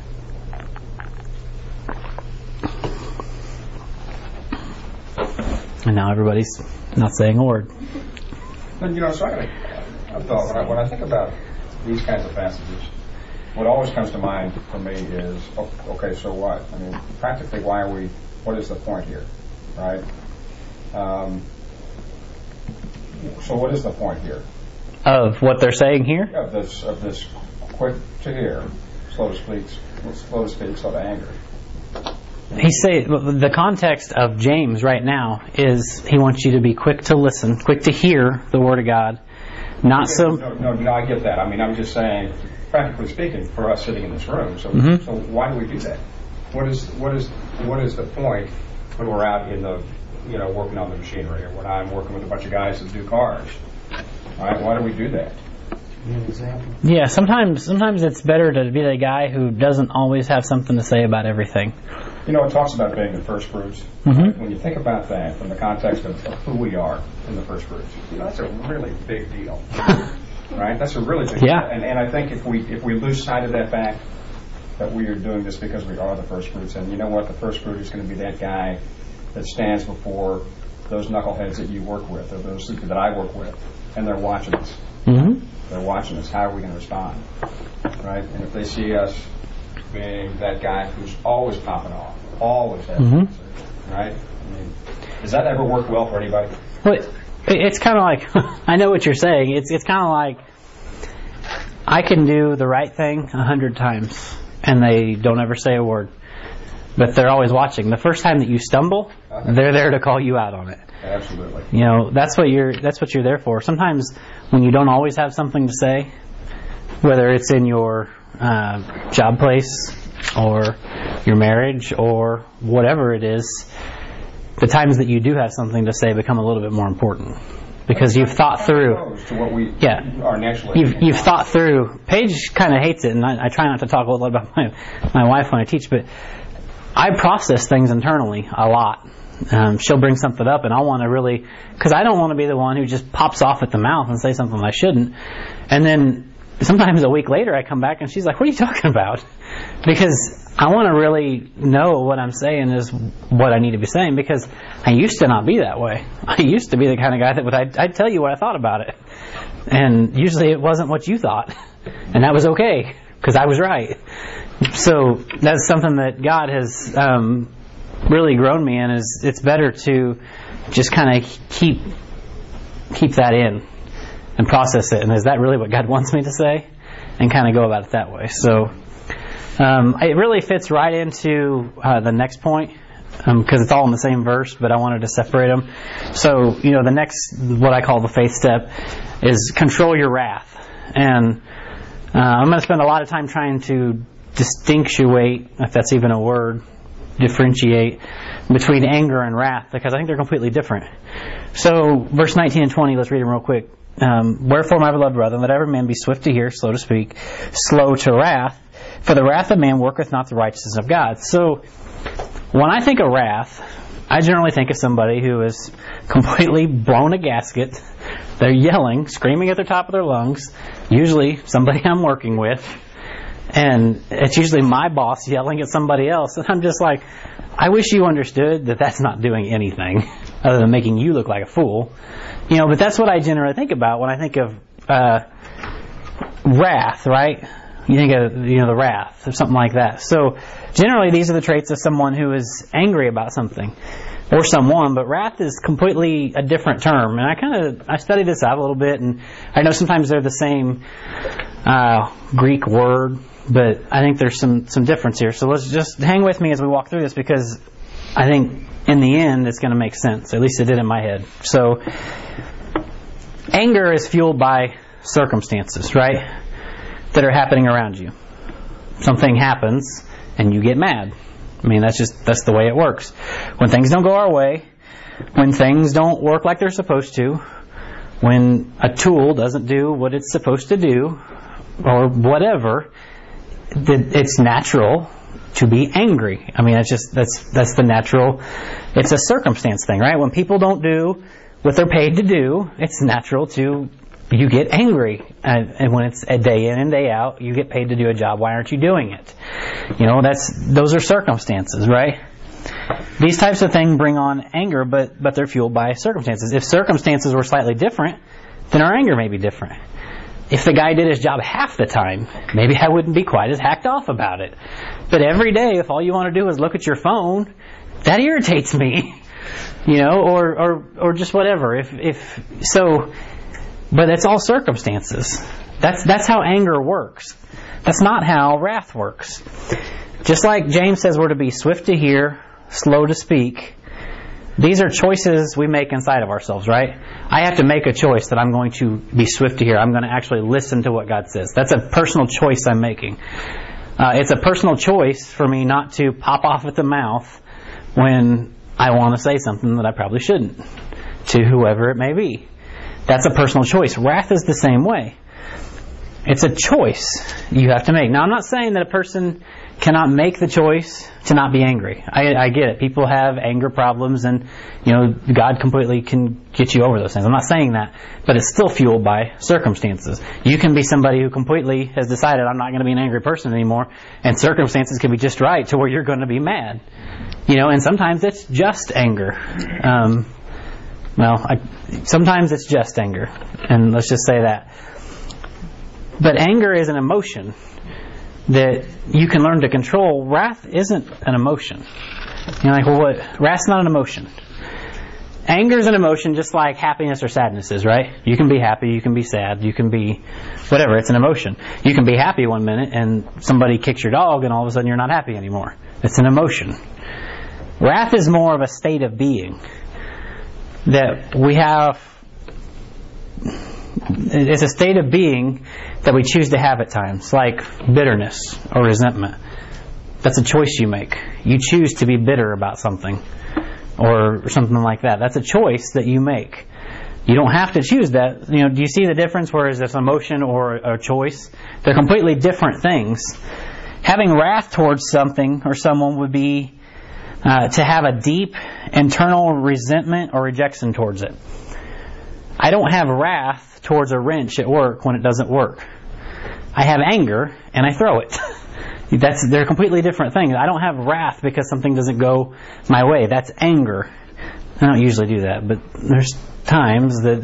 And now everybody's not saying a word. But so I thought when I think about these kinds of passages, what always comes to mind for me is, okay, so what? I mean, practically, what is the point here, right? So what is the point here? Of what they're saying here? Of this quick to hear, slow to speak, slow to anger. The context of James right now is he wants you to be quick to listen, quick to hear the Word of God. No, I get that. I mean, I'm just saying, practically speaking, for us sitting in this room. So, so why do we do that? What is the point when we're out in the, working on the machinery, or when I'm working with a bunch of guys that do cars? All right, why do we do that? Yeah, sometimes it's better to be the guy who doesn't always have something to say about everything. It talks about being the first fruits. Mm-hmm. When you think about that from the context of who we are in the first fruits, that's a really big deal. Right? That's a really big deal. And I think if we lose sight of that fact, that we are doing this because we are the first fruits, and you know what? The first fruit is going to be that guy that stands before those knuckleheads that you work with, or those that I work with, and they're watching us. Mm-hmm. They're watching us. How are we going to respond? Right? And if they see us being that guy who's always popping off, always has an answer, right? I mean, does that ever work well for anybody? Well, it's kind of like, I know what you're saying. It's kind of like, I can do the right thing 100 times, and they don't ever say a word. But they're always watching. The first time that you stumble, they're there to call you out on it. Absolutely. That's what you're there for. Sometimes when you don't always have something to say, whether it's in your job place or your marriage or whatever it is, the times that you do have something to say become a little bit more important because you've thought through. To what we are naturally. You've thought through. Paige kind of hates it, and I try not to talk a lot about my wife when I teach, but I process things internally a lot. She'll bring something up, and I want to really, because I don't want to be the one who just pops off at the mouth and say something I shouldn't, and then sometimes a week later I come back and she's like, "What are you talking about?" Because I want to really know what I'm saying is what I need to be saying, because I used to not be that way. I used to be the kind of guy that I'd tell you what I thought about it, and usually it wasn't what you thought, and that was okay because I was right. So that's something that God has really grown me in. Is it's better to just kind of keep that in and process it. And is that really what God wants me to say? and kind of go about it that way. So it really fits right into the next point, because it's all in the same verse, but I wanted to separate them. So, the next, what I call the faith step, is control your wrath. And I'm going to spend a lot of time trying to distinguish, if that's even a word, differentiate between anger and wrath, because I think they're completely different. So, verse 19 and 20, let's read them real quick. Wherefore, my beloved brethren, let every man be swift to hear, slow to speak, slow to wrath, for the wrath of man worketh not the righteousness of God. So, when I think of wrath, I generally think of somebody who has completely blown a gasket. They're yelling, screaming at the top of their lungs, usually somebody I'm working with, and it's usually my boss yelling at somebody else, and I'm just like, I wish you understood that that's not doing anything other than making you look like a fool. But that's what I generally think about when I think of wrath, right? You think of, the wrath or something like that. So generally these are the traits of someone who is angry about something or someone, but wrath is completely a different term. And I studied this out a little bit, and I know sometimes they're the same Greek word, but I think there's some difference here. So let's just hang with me as we walk through this, because I think in the end it's going to make sense. At least it did in my head. So anger is fueled by circumstances, right, that are happening around you. Something happens and you get mad. That's the way it works. When things don't go our way, when things don't work like they're supposed to, when a tool doesn't do what it's supposed to do, or whatever, it's natural to be angry. That's the natural. It's a circumstance thing, right? When people don't do what they're paid to do, it's natural you get angry. And when it's a day in and day out, you get paid to do a job, why aren't you doing it? Those are circumstances, right? These types of things bring on anger, but they're fueled by circumstances. If circumstances were slightly different, then our anger may be different. If the guy did his job half the time, maybe I wouldn't be quite as hacked off about it. But every day, if all you want to do is look at your phone, that irritates me. Or just whatever. But it's all circumstances. That's how anger works. That's not how wrath works. Just like James says we're to be swift to hear, slow to speak, these are choices we make inside of ourselves, right? I have to make a choice that I'm going to be swift to hear. I'm going to actually listen to what God says. That's a personal choice I'm making. It's a personal choice for me not to pop off at the mouth when I want to say something that I probably shouldn't to whoever it may be. That's a personal choice. Wrath is the same way. It's a choice you have to make. Now, I'm not saying that a person cannot make the choice to not be angry. I get it. People have anger problems, and God completely can get you over those things. I'm not saying that, but it's still fueled by circumstances. You can be somebody who completely has decided, I'm not going to be an angry person anymore, and circumstances can be just right to where you're going to be mad. And sometimes it's just anger. Sometimes it's just anger, and let's just say that. But anger is an emotion that you can learn to control. Wrath isn't an emotion. What? Wrath's not an emotion. Anger is an emotion just like happiness or sadness is, right? You can be happy, you can be sad, you can be whatever. It's an emotion. You can be happy one minute and somebody kicks your dog and all of a sudden you're not happy anymore. It's an emotion. Wrath is more of a state of being that we have. It's a state of being that we choose to have at times, like bitterness or resentment. That's a choice you make. You choose to be bitter about something or something like that. That's a choice that you make. You don't have to choose that. Do you see the difference? Whereas it's an emotion or a choice, they're completely different things. Having wrath towards something or someone would be to have a deep internal resentment or rejection towards it. I don't have wrath towards a wrench at work when it doesn't work. I have anger and I throw it. They're completely different things. I don't have wrath because something doesn't go my way. That's anger. I don't usually do that, but there's times that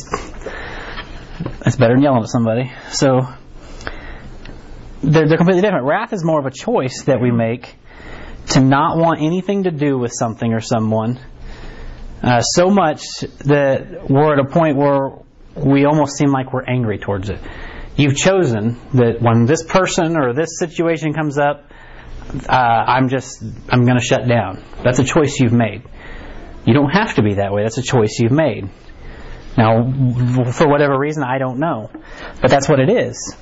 it's better than yelling at somebody. So they're completely different. Wrath is more of a choice that we make to not want anything to do with something or someone. So much that we're at a point where we almost seem like we're angry towards it. You've chosen that when this person or this situation comes up, I'm going to shut down. That's a choice you've made. You don't have to be that way. That's a choice you've made. Now, for whatever reason, I don't know. But that's what it is.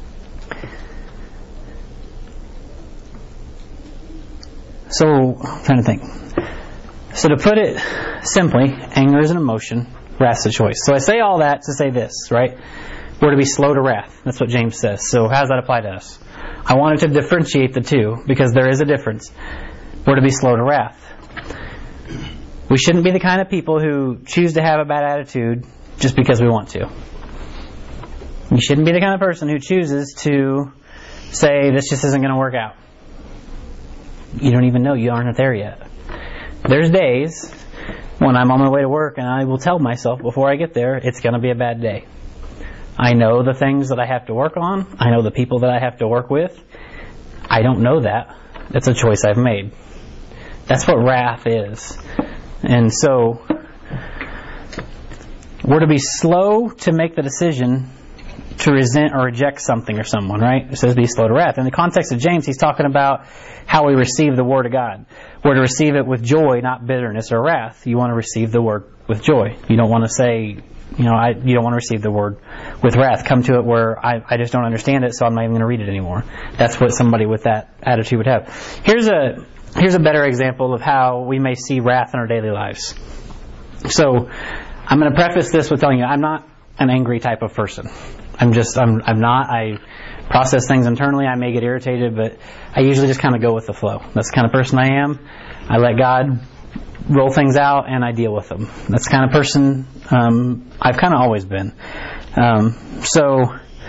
So, I'm trying to think. So to put it simply, anger is an emotion, wrath is a choice. So I say all that to say this, right? We're to be slow to wrath. That's what James says. So how does that apply to us? I wanted to differentiate the two because there is a difference. We're to be slow to wrath. We shouldn't be the kind of people who choose to have a bad attitude just because we want to. You shouldn't be the kind of person who chooses to say, this just isn't going to work out. You don't even know. You aren't there yet. There's days when I'm on my way to work and I will tell myself before I get there, it's going to be a bad day. I know the things that I have to work on. I know the people that I have to work with. I don't know that. It's a choice I've made. That's what wrath is. And so, we're to be slow to make the decision to resent or reject something or someone, right? It says be slow to wrath. In the context of James, he's talking about how we receive the Word of God. We're to receive it with joy, not bitterness or wrath. You want to receive the Word with joy. You don't want to say, you don't want to receive the Word with wrath. Come to it where I just don't understand it, so I'm not even going to read it anymore. That's what somebody with that attitude would have. Here's a better example of how we may see wrath in our daily lives. So, I'm going to preface this with telling you, I'm not an angry type of person. I'm not. I process things internally. I may get irritated, but I usually just kind of go with the flow. That's the kind of person I am. I let God roll things out and I deal with them. That's the kind of person I've kind of always been. So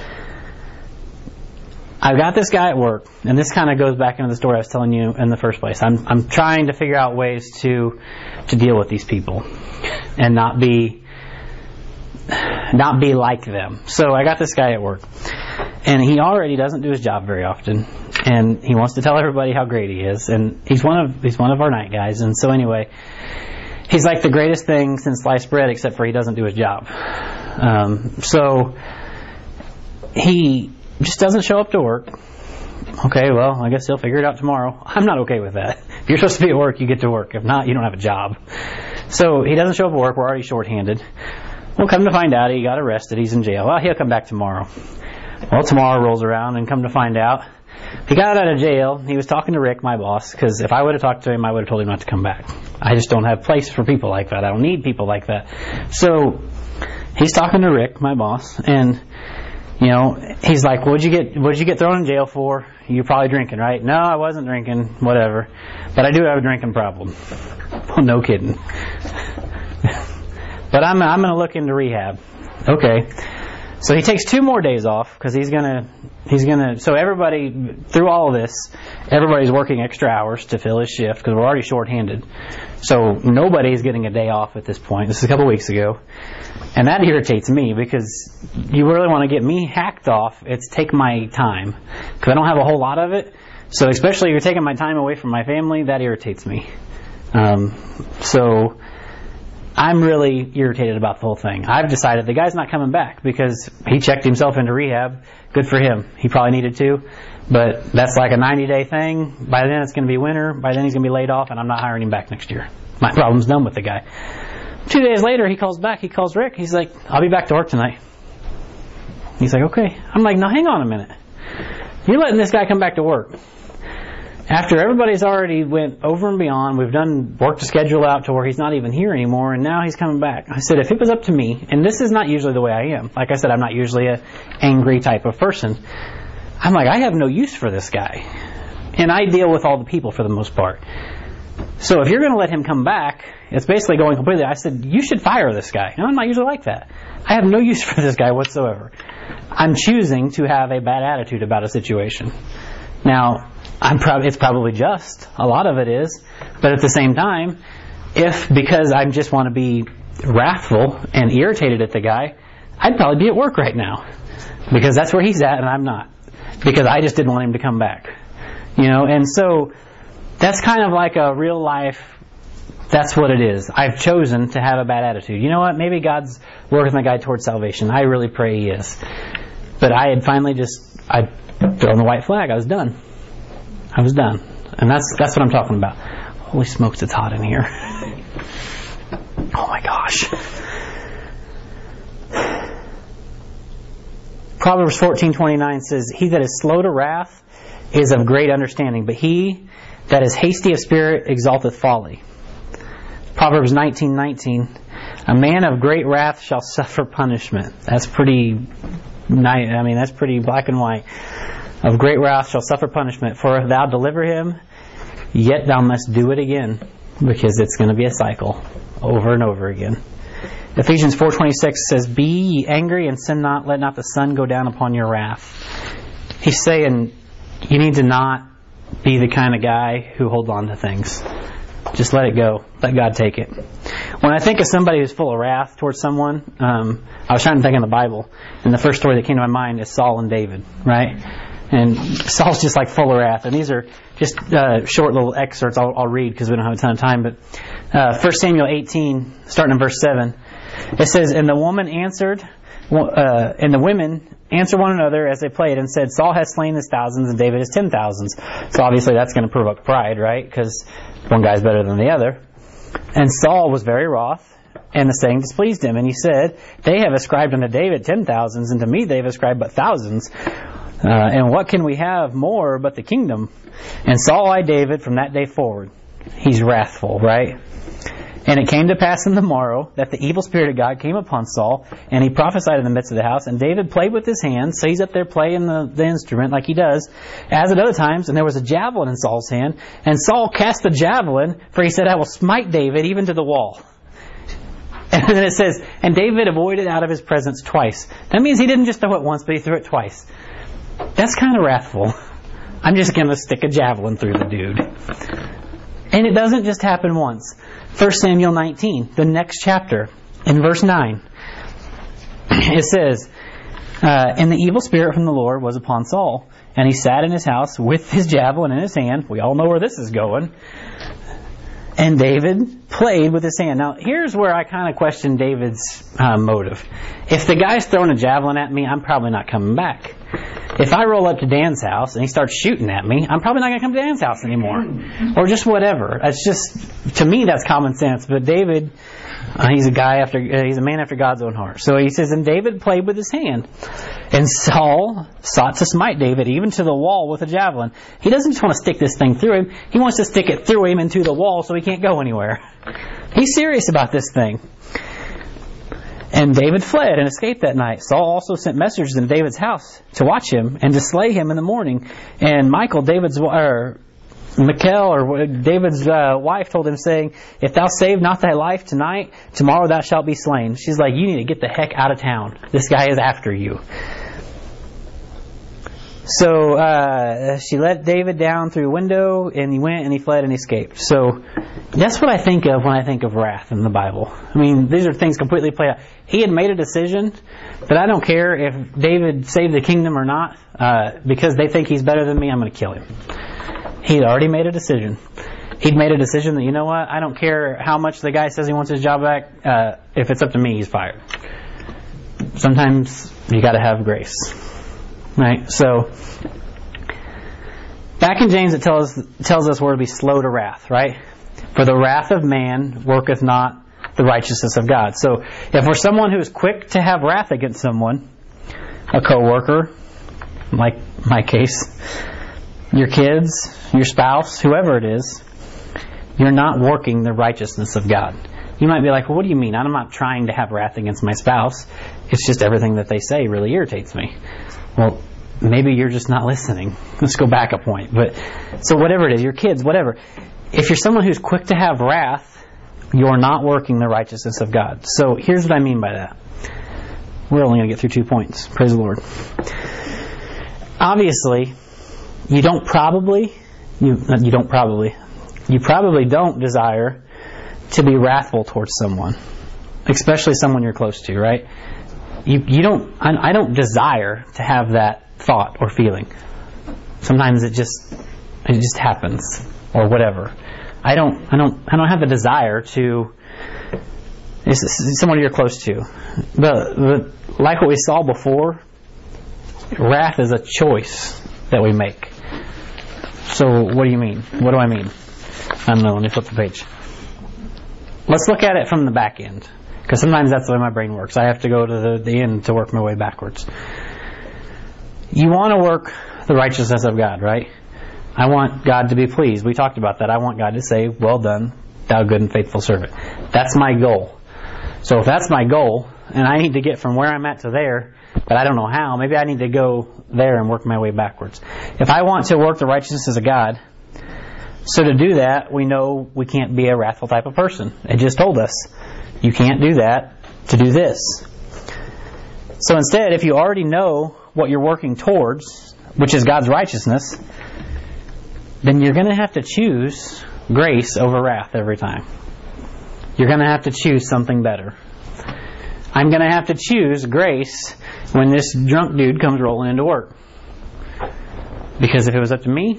I've got this guy at work, and this kind of goes back into the story I was telling you in the first place. I'm trying to figure out ways to deal with these people and not be like them. So I got this guy at work, and he already doesn't do his job very often, and he wants to tell everybody how great he is, and he's one of our night guys. And so anyway, he's like the greatest thing since sliced bread, except for he doesn't do his job. So he just doesn't show up to work. Okay, well, I guess he'll figure it out tomorrow. I'm not okay with that. If you're supposed to be at work, you get to work. If not, you don't have a job. So he doesn't show up at work. We're already shorthanded. Well, come to find out, he got arrested. He's in jail. Well, he'll come back tomorrow. Well, tomorrow rolls around, and come to find out, he got out of jail. He was talking to Rick, my boss, because if I would have talked to him, I would have told him not to come back. I just don't have place for people like that. I don't need people like that. So he's talking to Rick, my boss, and he's like, what'd you get thrown in jail for? You're probably drinking, right? No, I wasn't drinking, whatever. But I do have a drinking problem. Well, no kidding. But I'm going to look into rehab. Okay. So he takes 2 more days off because he's gonna. So everybody, through all of this, everybody's working extra hours to fill his shift because we're already shorthanded. So nobody's getting a day off at this point. This is a couple weeks ago, and that irritates me because you really want to get me hacked off. It's take my time because I don't have a whole lot of it. So especially if you're taking my time away from my family, that irritates me. So I'm really irritated about the whole thing. I've decided the guy's not coming back because he checked himself into rehab. Good for him. He probably needed to. But that's like a 90-day thing. By then it's going to be winter. By then he's going to be laid off, and I'm not hiring him back next year. My problem's done with the guy. 2 days later, he calls back. He calls Rick. He's like, I'll be back to work tonight. He's like, okay. I'm like, no, hang on a minute. You're letting this guy come back to work. After everybody's already went over and beyond, we've done work to schedule out to where he's not even here anymore, and now he's coming back. I said, if it was up to me, and this is not usually the way I am. Like I said, I'm not usually an angry type of person. I'm like, I have no use for this guy. And I deal with all the people for the most part. So if you're going to let him come back, it's basically going completely. I said, you should fire this guy. And I'm not usually like that. I have no use for this guy whatsoever. I'm choosing to have a bad attitude about a situation. Now, it's probably just. A lot of it is. But at the same time, because I just want to be wrathful and irritated at the guy, I'd probably be at work right now. Because that's where he's at and I'm not. Because I just didn't want him to come back. And so that's kind of like a real life, that's what it is. I've chosen to have a bad attitude. You know what? Maybe God's working the guy towards salvation. I really pray He is. But I had finally I'd thrown the white flag. I was done. And that's what I'm talking about. Holy smokes, it's hot in here. Oh my gosh. Proverbs 14:29 says, "He that is slow to wrath is of great understanding, but he that is hasty of spirit exalteth folly." Proverbs 19:19, "A man of great wrath shall suffer punishment." That's pretty nice. I mean, that's pretty black and white. "Of great wrath shall suffer punishment, for if thou deliver him, yet thou must do it again," because it's going to be a cycle over and over again. Ephesians 4:26 says, "Be ye angry and sin not, let not the sun go down upon your wrath." He's saying you need to not be the kind of guy who holds on to things. Just let it go. Let God take it. When I think of somebody who's full of wrath towards someone, I was trying to think in the Bible, and the first story that came to my mind is Saul and David, right? And Saul's just like full of wrath. And these are just short little excerpts I'll read because we don't have a ton of time. But 1 Samuel 18, starting in verse 7, it says, "And the women answered, and the women answered one another as they played and said, Saul has slain his thousands and David his 10,000s. So obviously that's going to provoke pride, right? Because one guy's better than the other. And Saul was very wroth, and the saying displeased him. And he said, They have ascribed unto David 10,000s, and to me they have ascribed but thousands. And what can we have more but the kingdom? And Saul eyed David from that day forward." He's wrathful, right? "And it came to pass in the morrow that the evil spirit of God came upon Saul, and he prophesied in the midst of the house. And David played with his hands." So he's up there playing the instrument like he does, as at other times. "And there was a javelin in Saul's hand. And Saul cast the javelin, for he said, I will smite David even to the wall." And then it says, "And David avoided out of his presence twice." That means he didn't just throw it once, but he threw it twice. That's kind of wrathful. I'm just going to stick a javelin through the dude. And it doesn't just happen once. 1 Samuel 19, the next chapter, in verse 9, it says, "And the evil spirit from the Lord was upon Saul, and he sat in his house with his javelin in his hand." We all know where this is going. "And David played with his hand." Now, here's where I kind of question David's motive. If the guy's throwing a javelin at me, I'm probably not coming back. If I roll up to Dan's house and he starts shooting at me, I'm probably not going to come to Dan's house anymore. Or just whatever. It's just, to me, that's common sense. But David, he's a man after God's own heart. So he says, "And David played with his hand. And Saul sought to smite David even to the wall with a javelin." He doesn't just want to stick this thing through him. He wants to stick it through him into the wall so he can't go anywhere. He's serious about this thing. "And David fled and escaped that night. Saul also sent messengers into David's house to watch him and to slay him in the morning. And Michal, David's wife, told him, saying, If thou save not thy life tonight, tomorrow thou shalt be slain." She's like, "You need to get the heck out of town. This guy is after you." So she let David down through a window, and he went and he fled and escaped. So that's what I think of when I think of wrath in the Bible. I mean, these are things completely played out. He had made a decision, but I don't care if David saved the kingdom or not, because they think he's better than me, I'm going to kill him. He'd already made a decision. He'd made a decision that, you know what, I don't care how much the guy says he wants his job back, if it's up to me, he's fired. Sometimes you got to have grace. Right? So, back in James it tells us we're to be slow to wrath, right? "For the wrath of man worketh not the righteousness of God." So, if we're someone who is quick to have wrath against someone, a coworker, like my case, your kids, your spouse, whoever it is, you're not working the righteousness of God. You might be like, "Well, what do you mean? I'm not trying to have wrath against my spouse. It's just everything that they say really irritates me." Well, maybe you're just not listening. Let's go back a point. But so whatever it is, your kids, whatever. If you're someone who's quick to have wrath, you're not working the righteousness of God. So here's what I mean by that. We're only going to get through 2 points. Praise the Lord. Obviously, you probably don't desire to be wrathful towards someone, especially someone you're close to, right? I don't desire to have that thought or feeling. Sometimes it just happens, or whatever. I don't have the desire to. It's someone you're close to, but like what we saw before, Wrath is a choice that we make. So what do you mean? What do I mean? I don't know. Let me flip the page. Let's look at it from the back end, because sometimes that's the way my brain works. I have to go to the end to work my way backwards. You want to work the righteousness of God, right? I want God to be pleased. We talked about that. I want God to say, "Well done, thou good and faithful servant." That's my goal. So if that's my goal, and I need to get from where I'm at to there, but I don't know how, maybe I need to go there and work my way backwards. If I want to work the righteousness of God, so to do that, we know we can't be a wrathful type of person. It just told us, you can't do that to do this. So instead, if you already know what you're working towards, which is God's righteousness, then you're going to have to choose grace over wrath every time. You're going to have to choose something better. I'm going to have to choose grace when this drunk dude comes rolling into work. Because if it was up to me,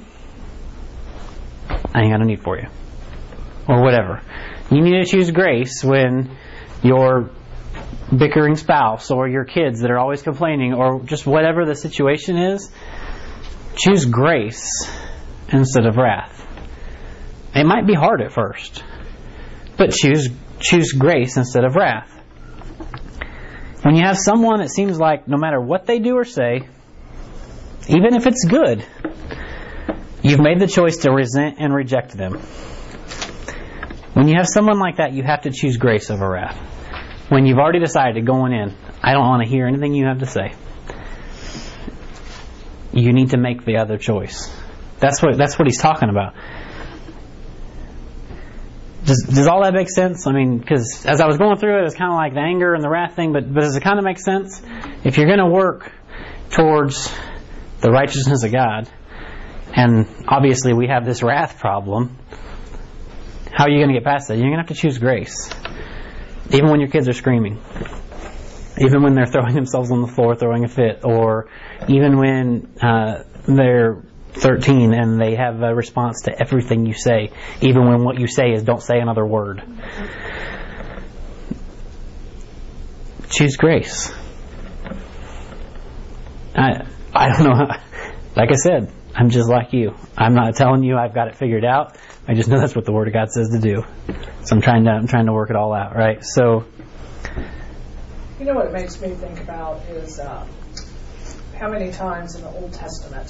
I ain't got a need for you. Or whatever. You need to choose grace when your bickering spouse or your kids that are always complaining or just whatever the situation is, choose grace instead of wrath. It might be hard at first, but choose grace instead of wrath. When you have someone that seems like no matter what they do or say, even if it's good, you've made the choice to resent and reject them. When you have someone like that, you have to choose grace over wrath. When you've already decided going in, I don't want to hear anything you have to say, you need to make the other choice. That's what he's talking about. Does all that make sense? I mean, because as I was going through it, it's kind of like the anger and the wrath thing, but does it kind of make sense? If you're going to work towards the righteousness of God, and obviously we have this wrath problem, how are you going to get past that? You're going to have to choose grace. Even when your kids are screaming. Even when they're throwing themselves on the floor, throwing a fit, or even when they're 13 and they have a response to everything you say, even when what you say is don't say another word. Choose grace. I don't know. Like I said, I'm just like you. I'm not telling you I've got it figured out. I just know that's what the Word of God says to do. So I'm trying to work it all out, right? So, you know what it makes me think about is how many times in the Old Testament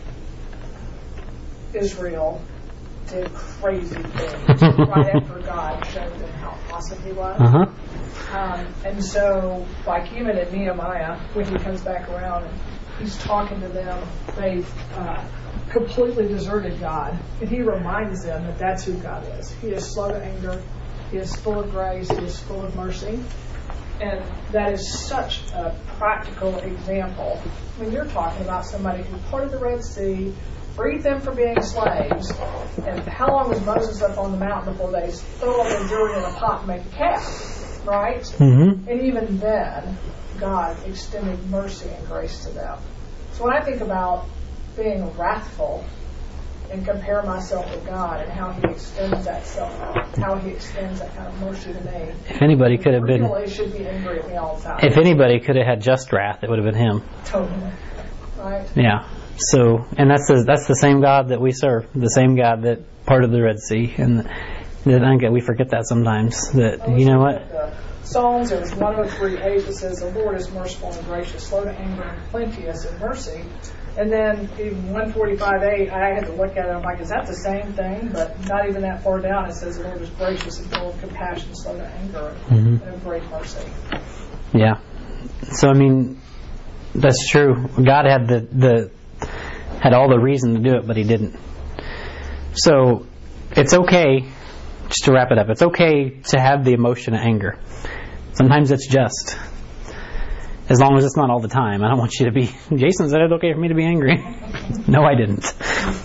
Israel did crazy things right after God showed them how awesome He was. Uh-huh. And so, like even in Nehemiah, when he comes back around and he's talking to them, they've completely deserted God. And he reminds them that that's who God is. He is slow to anger. He is full of grace. He is full of mercy. And that is such a practical example. When you're talking about somebody who parted the Red Sea, freed them from being slaves, and how long was Moses up on the mountain before they throw all their jewelry in a pot and make a calf, right? Mm-hmm. And even then, God extended mercy and grace to them. So when I think about being wrathful and compare myself with God and how He extends that how He extends that kind of mercy to me. If anybody could have been, really should be angry at me all the time. if anybody could have had just wrath, it would have been Him. Totally, right? Yeah. So, and that's the same God that we serve, the same God that parted the Red Sea, and we forget that sometimes. That you know what? Psalms, there's 103:8 that says, "The Lord is merciful and gracious, slow to anger and plenteous in mercy." And then even 145:8, I had to look at it. I'm like, is that the same thing? But not even that far down, it says the Lord is gracious and full of compassion, slow to anger, and of great mercy. Yeah. So I mean, that's true. God had had all the reason to do it, but He didn't. So it's okay. Just to wrap it up, it's okay to have the emotion of anger. Sometimes it's just. As long as it's not all the time. I don't want you to be, Jason said it's okay for me to be angry. No, I didn't.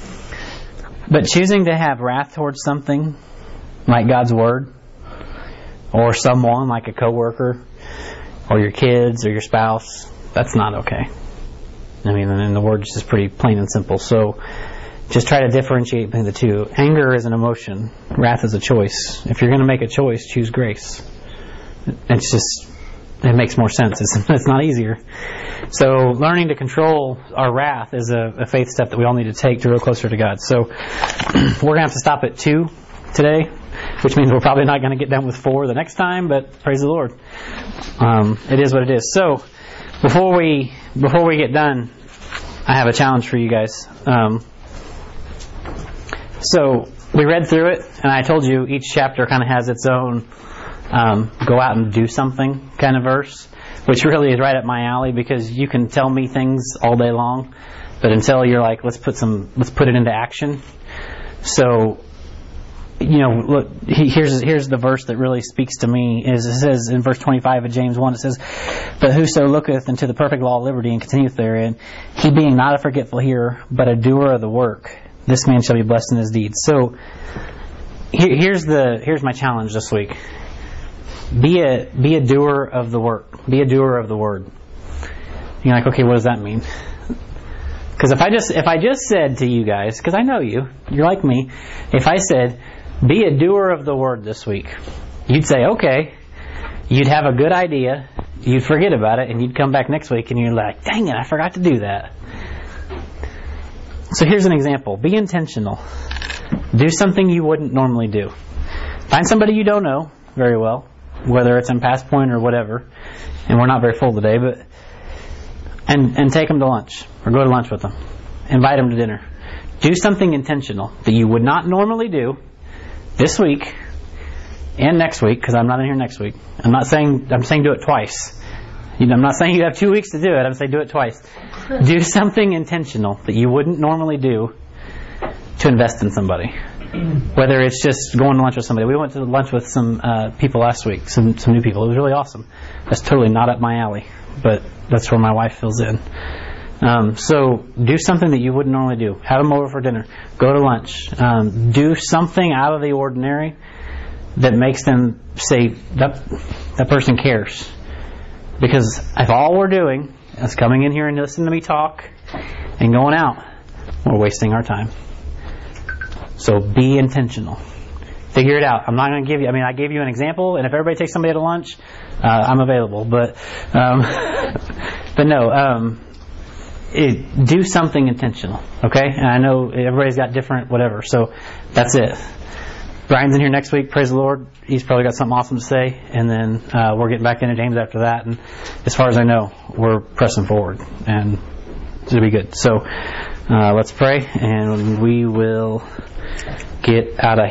But choosing to have wrath towards something, like God's Word, or someone, like a coworker, or your kids, or your spouse, that's not okay. I mean, and the Word is just pretty plain and simple. So, just try to differentiate between the two. Anger is an emotion. Wrath is a choice. If you're going to make a choice, choose grace. It's just it makes more sense. It's not easier. So learning to control our wrath is a faith step that we all need to take to grow closer to God. So we're going to have to stop at 2 today, which means we're probably not going to get done with 4 the next time, but praise the Lord. It is what it is. So before we get done, I have a challenge for you guys. So we read through it, and I told you each chapter kind of has its own go out and do something kind of verse, which really is right up my alley, because you can tell me things all day long, but until you're like, let's put it into action. So, look, here's the verse that really speaks to me. It says in verse 25 of James 1, it says, "But whoso looketh into the perfect law of liberty and continueth therein, he being not a forgetful hearer, but a doer of the work, this man shall be blessed in his deeds." So here's my challenge this week. Be a doer of the work. Be a doer of the word. You're like, okay, what does that mean? Because if I just said to you guys, because I know you're like me, if I said, be a doer of the word this week, you'd say, okay. You'd have a good idea, you'd forget about it, and you'd come back next week and you're like, dang it, I forgot to do that. So here's an example. Be intentional. Do something you wouldn't normally do. Find somebody you don't know very well, whether it's in Pass Point or whatever, and we're not very full today, but and take them to lunch, or go to lunch with them. Invite them to dinner. Do something intentional that you would not normally do this week and next week, because I'm not in here next week. I'm saying do it twice. I'm not saying you have 2 weeks to do it. I'm saying do it twice. Do something intentional that you wouldn't normally do to invest in somebody. Whether it's just going to lunch with somebody. We went to lunch with some people last week, some new people. It was really awesome. That's totally not up my alley, but that's where my wife fills in. So do something that you wouldn't normally do. Have them over for dinner. Go to lunch. Do something out of the ordinary that makes them say, that person cares. Because if all we're doing is coming in here and listening to me talk and going out, we're wasting our time. So be intentional. Figure it out. I'm not going to give you, I gave you an example, and if everybody takes somebody to lunch, I'm available. But no, do something intentional, okay? And I know everybody's got different whatever, so that's it. Brian's in here next week, praise the Lord. He's probably got something awesome to say, and then we're getting back into James after that, and as far as I know, we're pressing forward, and it'll be good. So let's pray, and we will get out of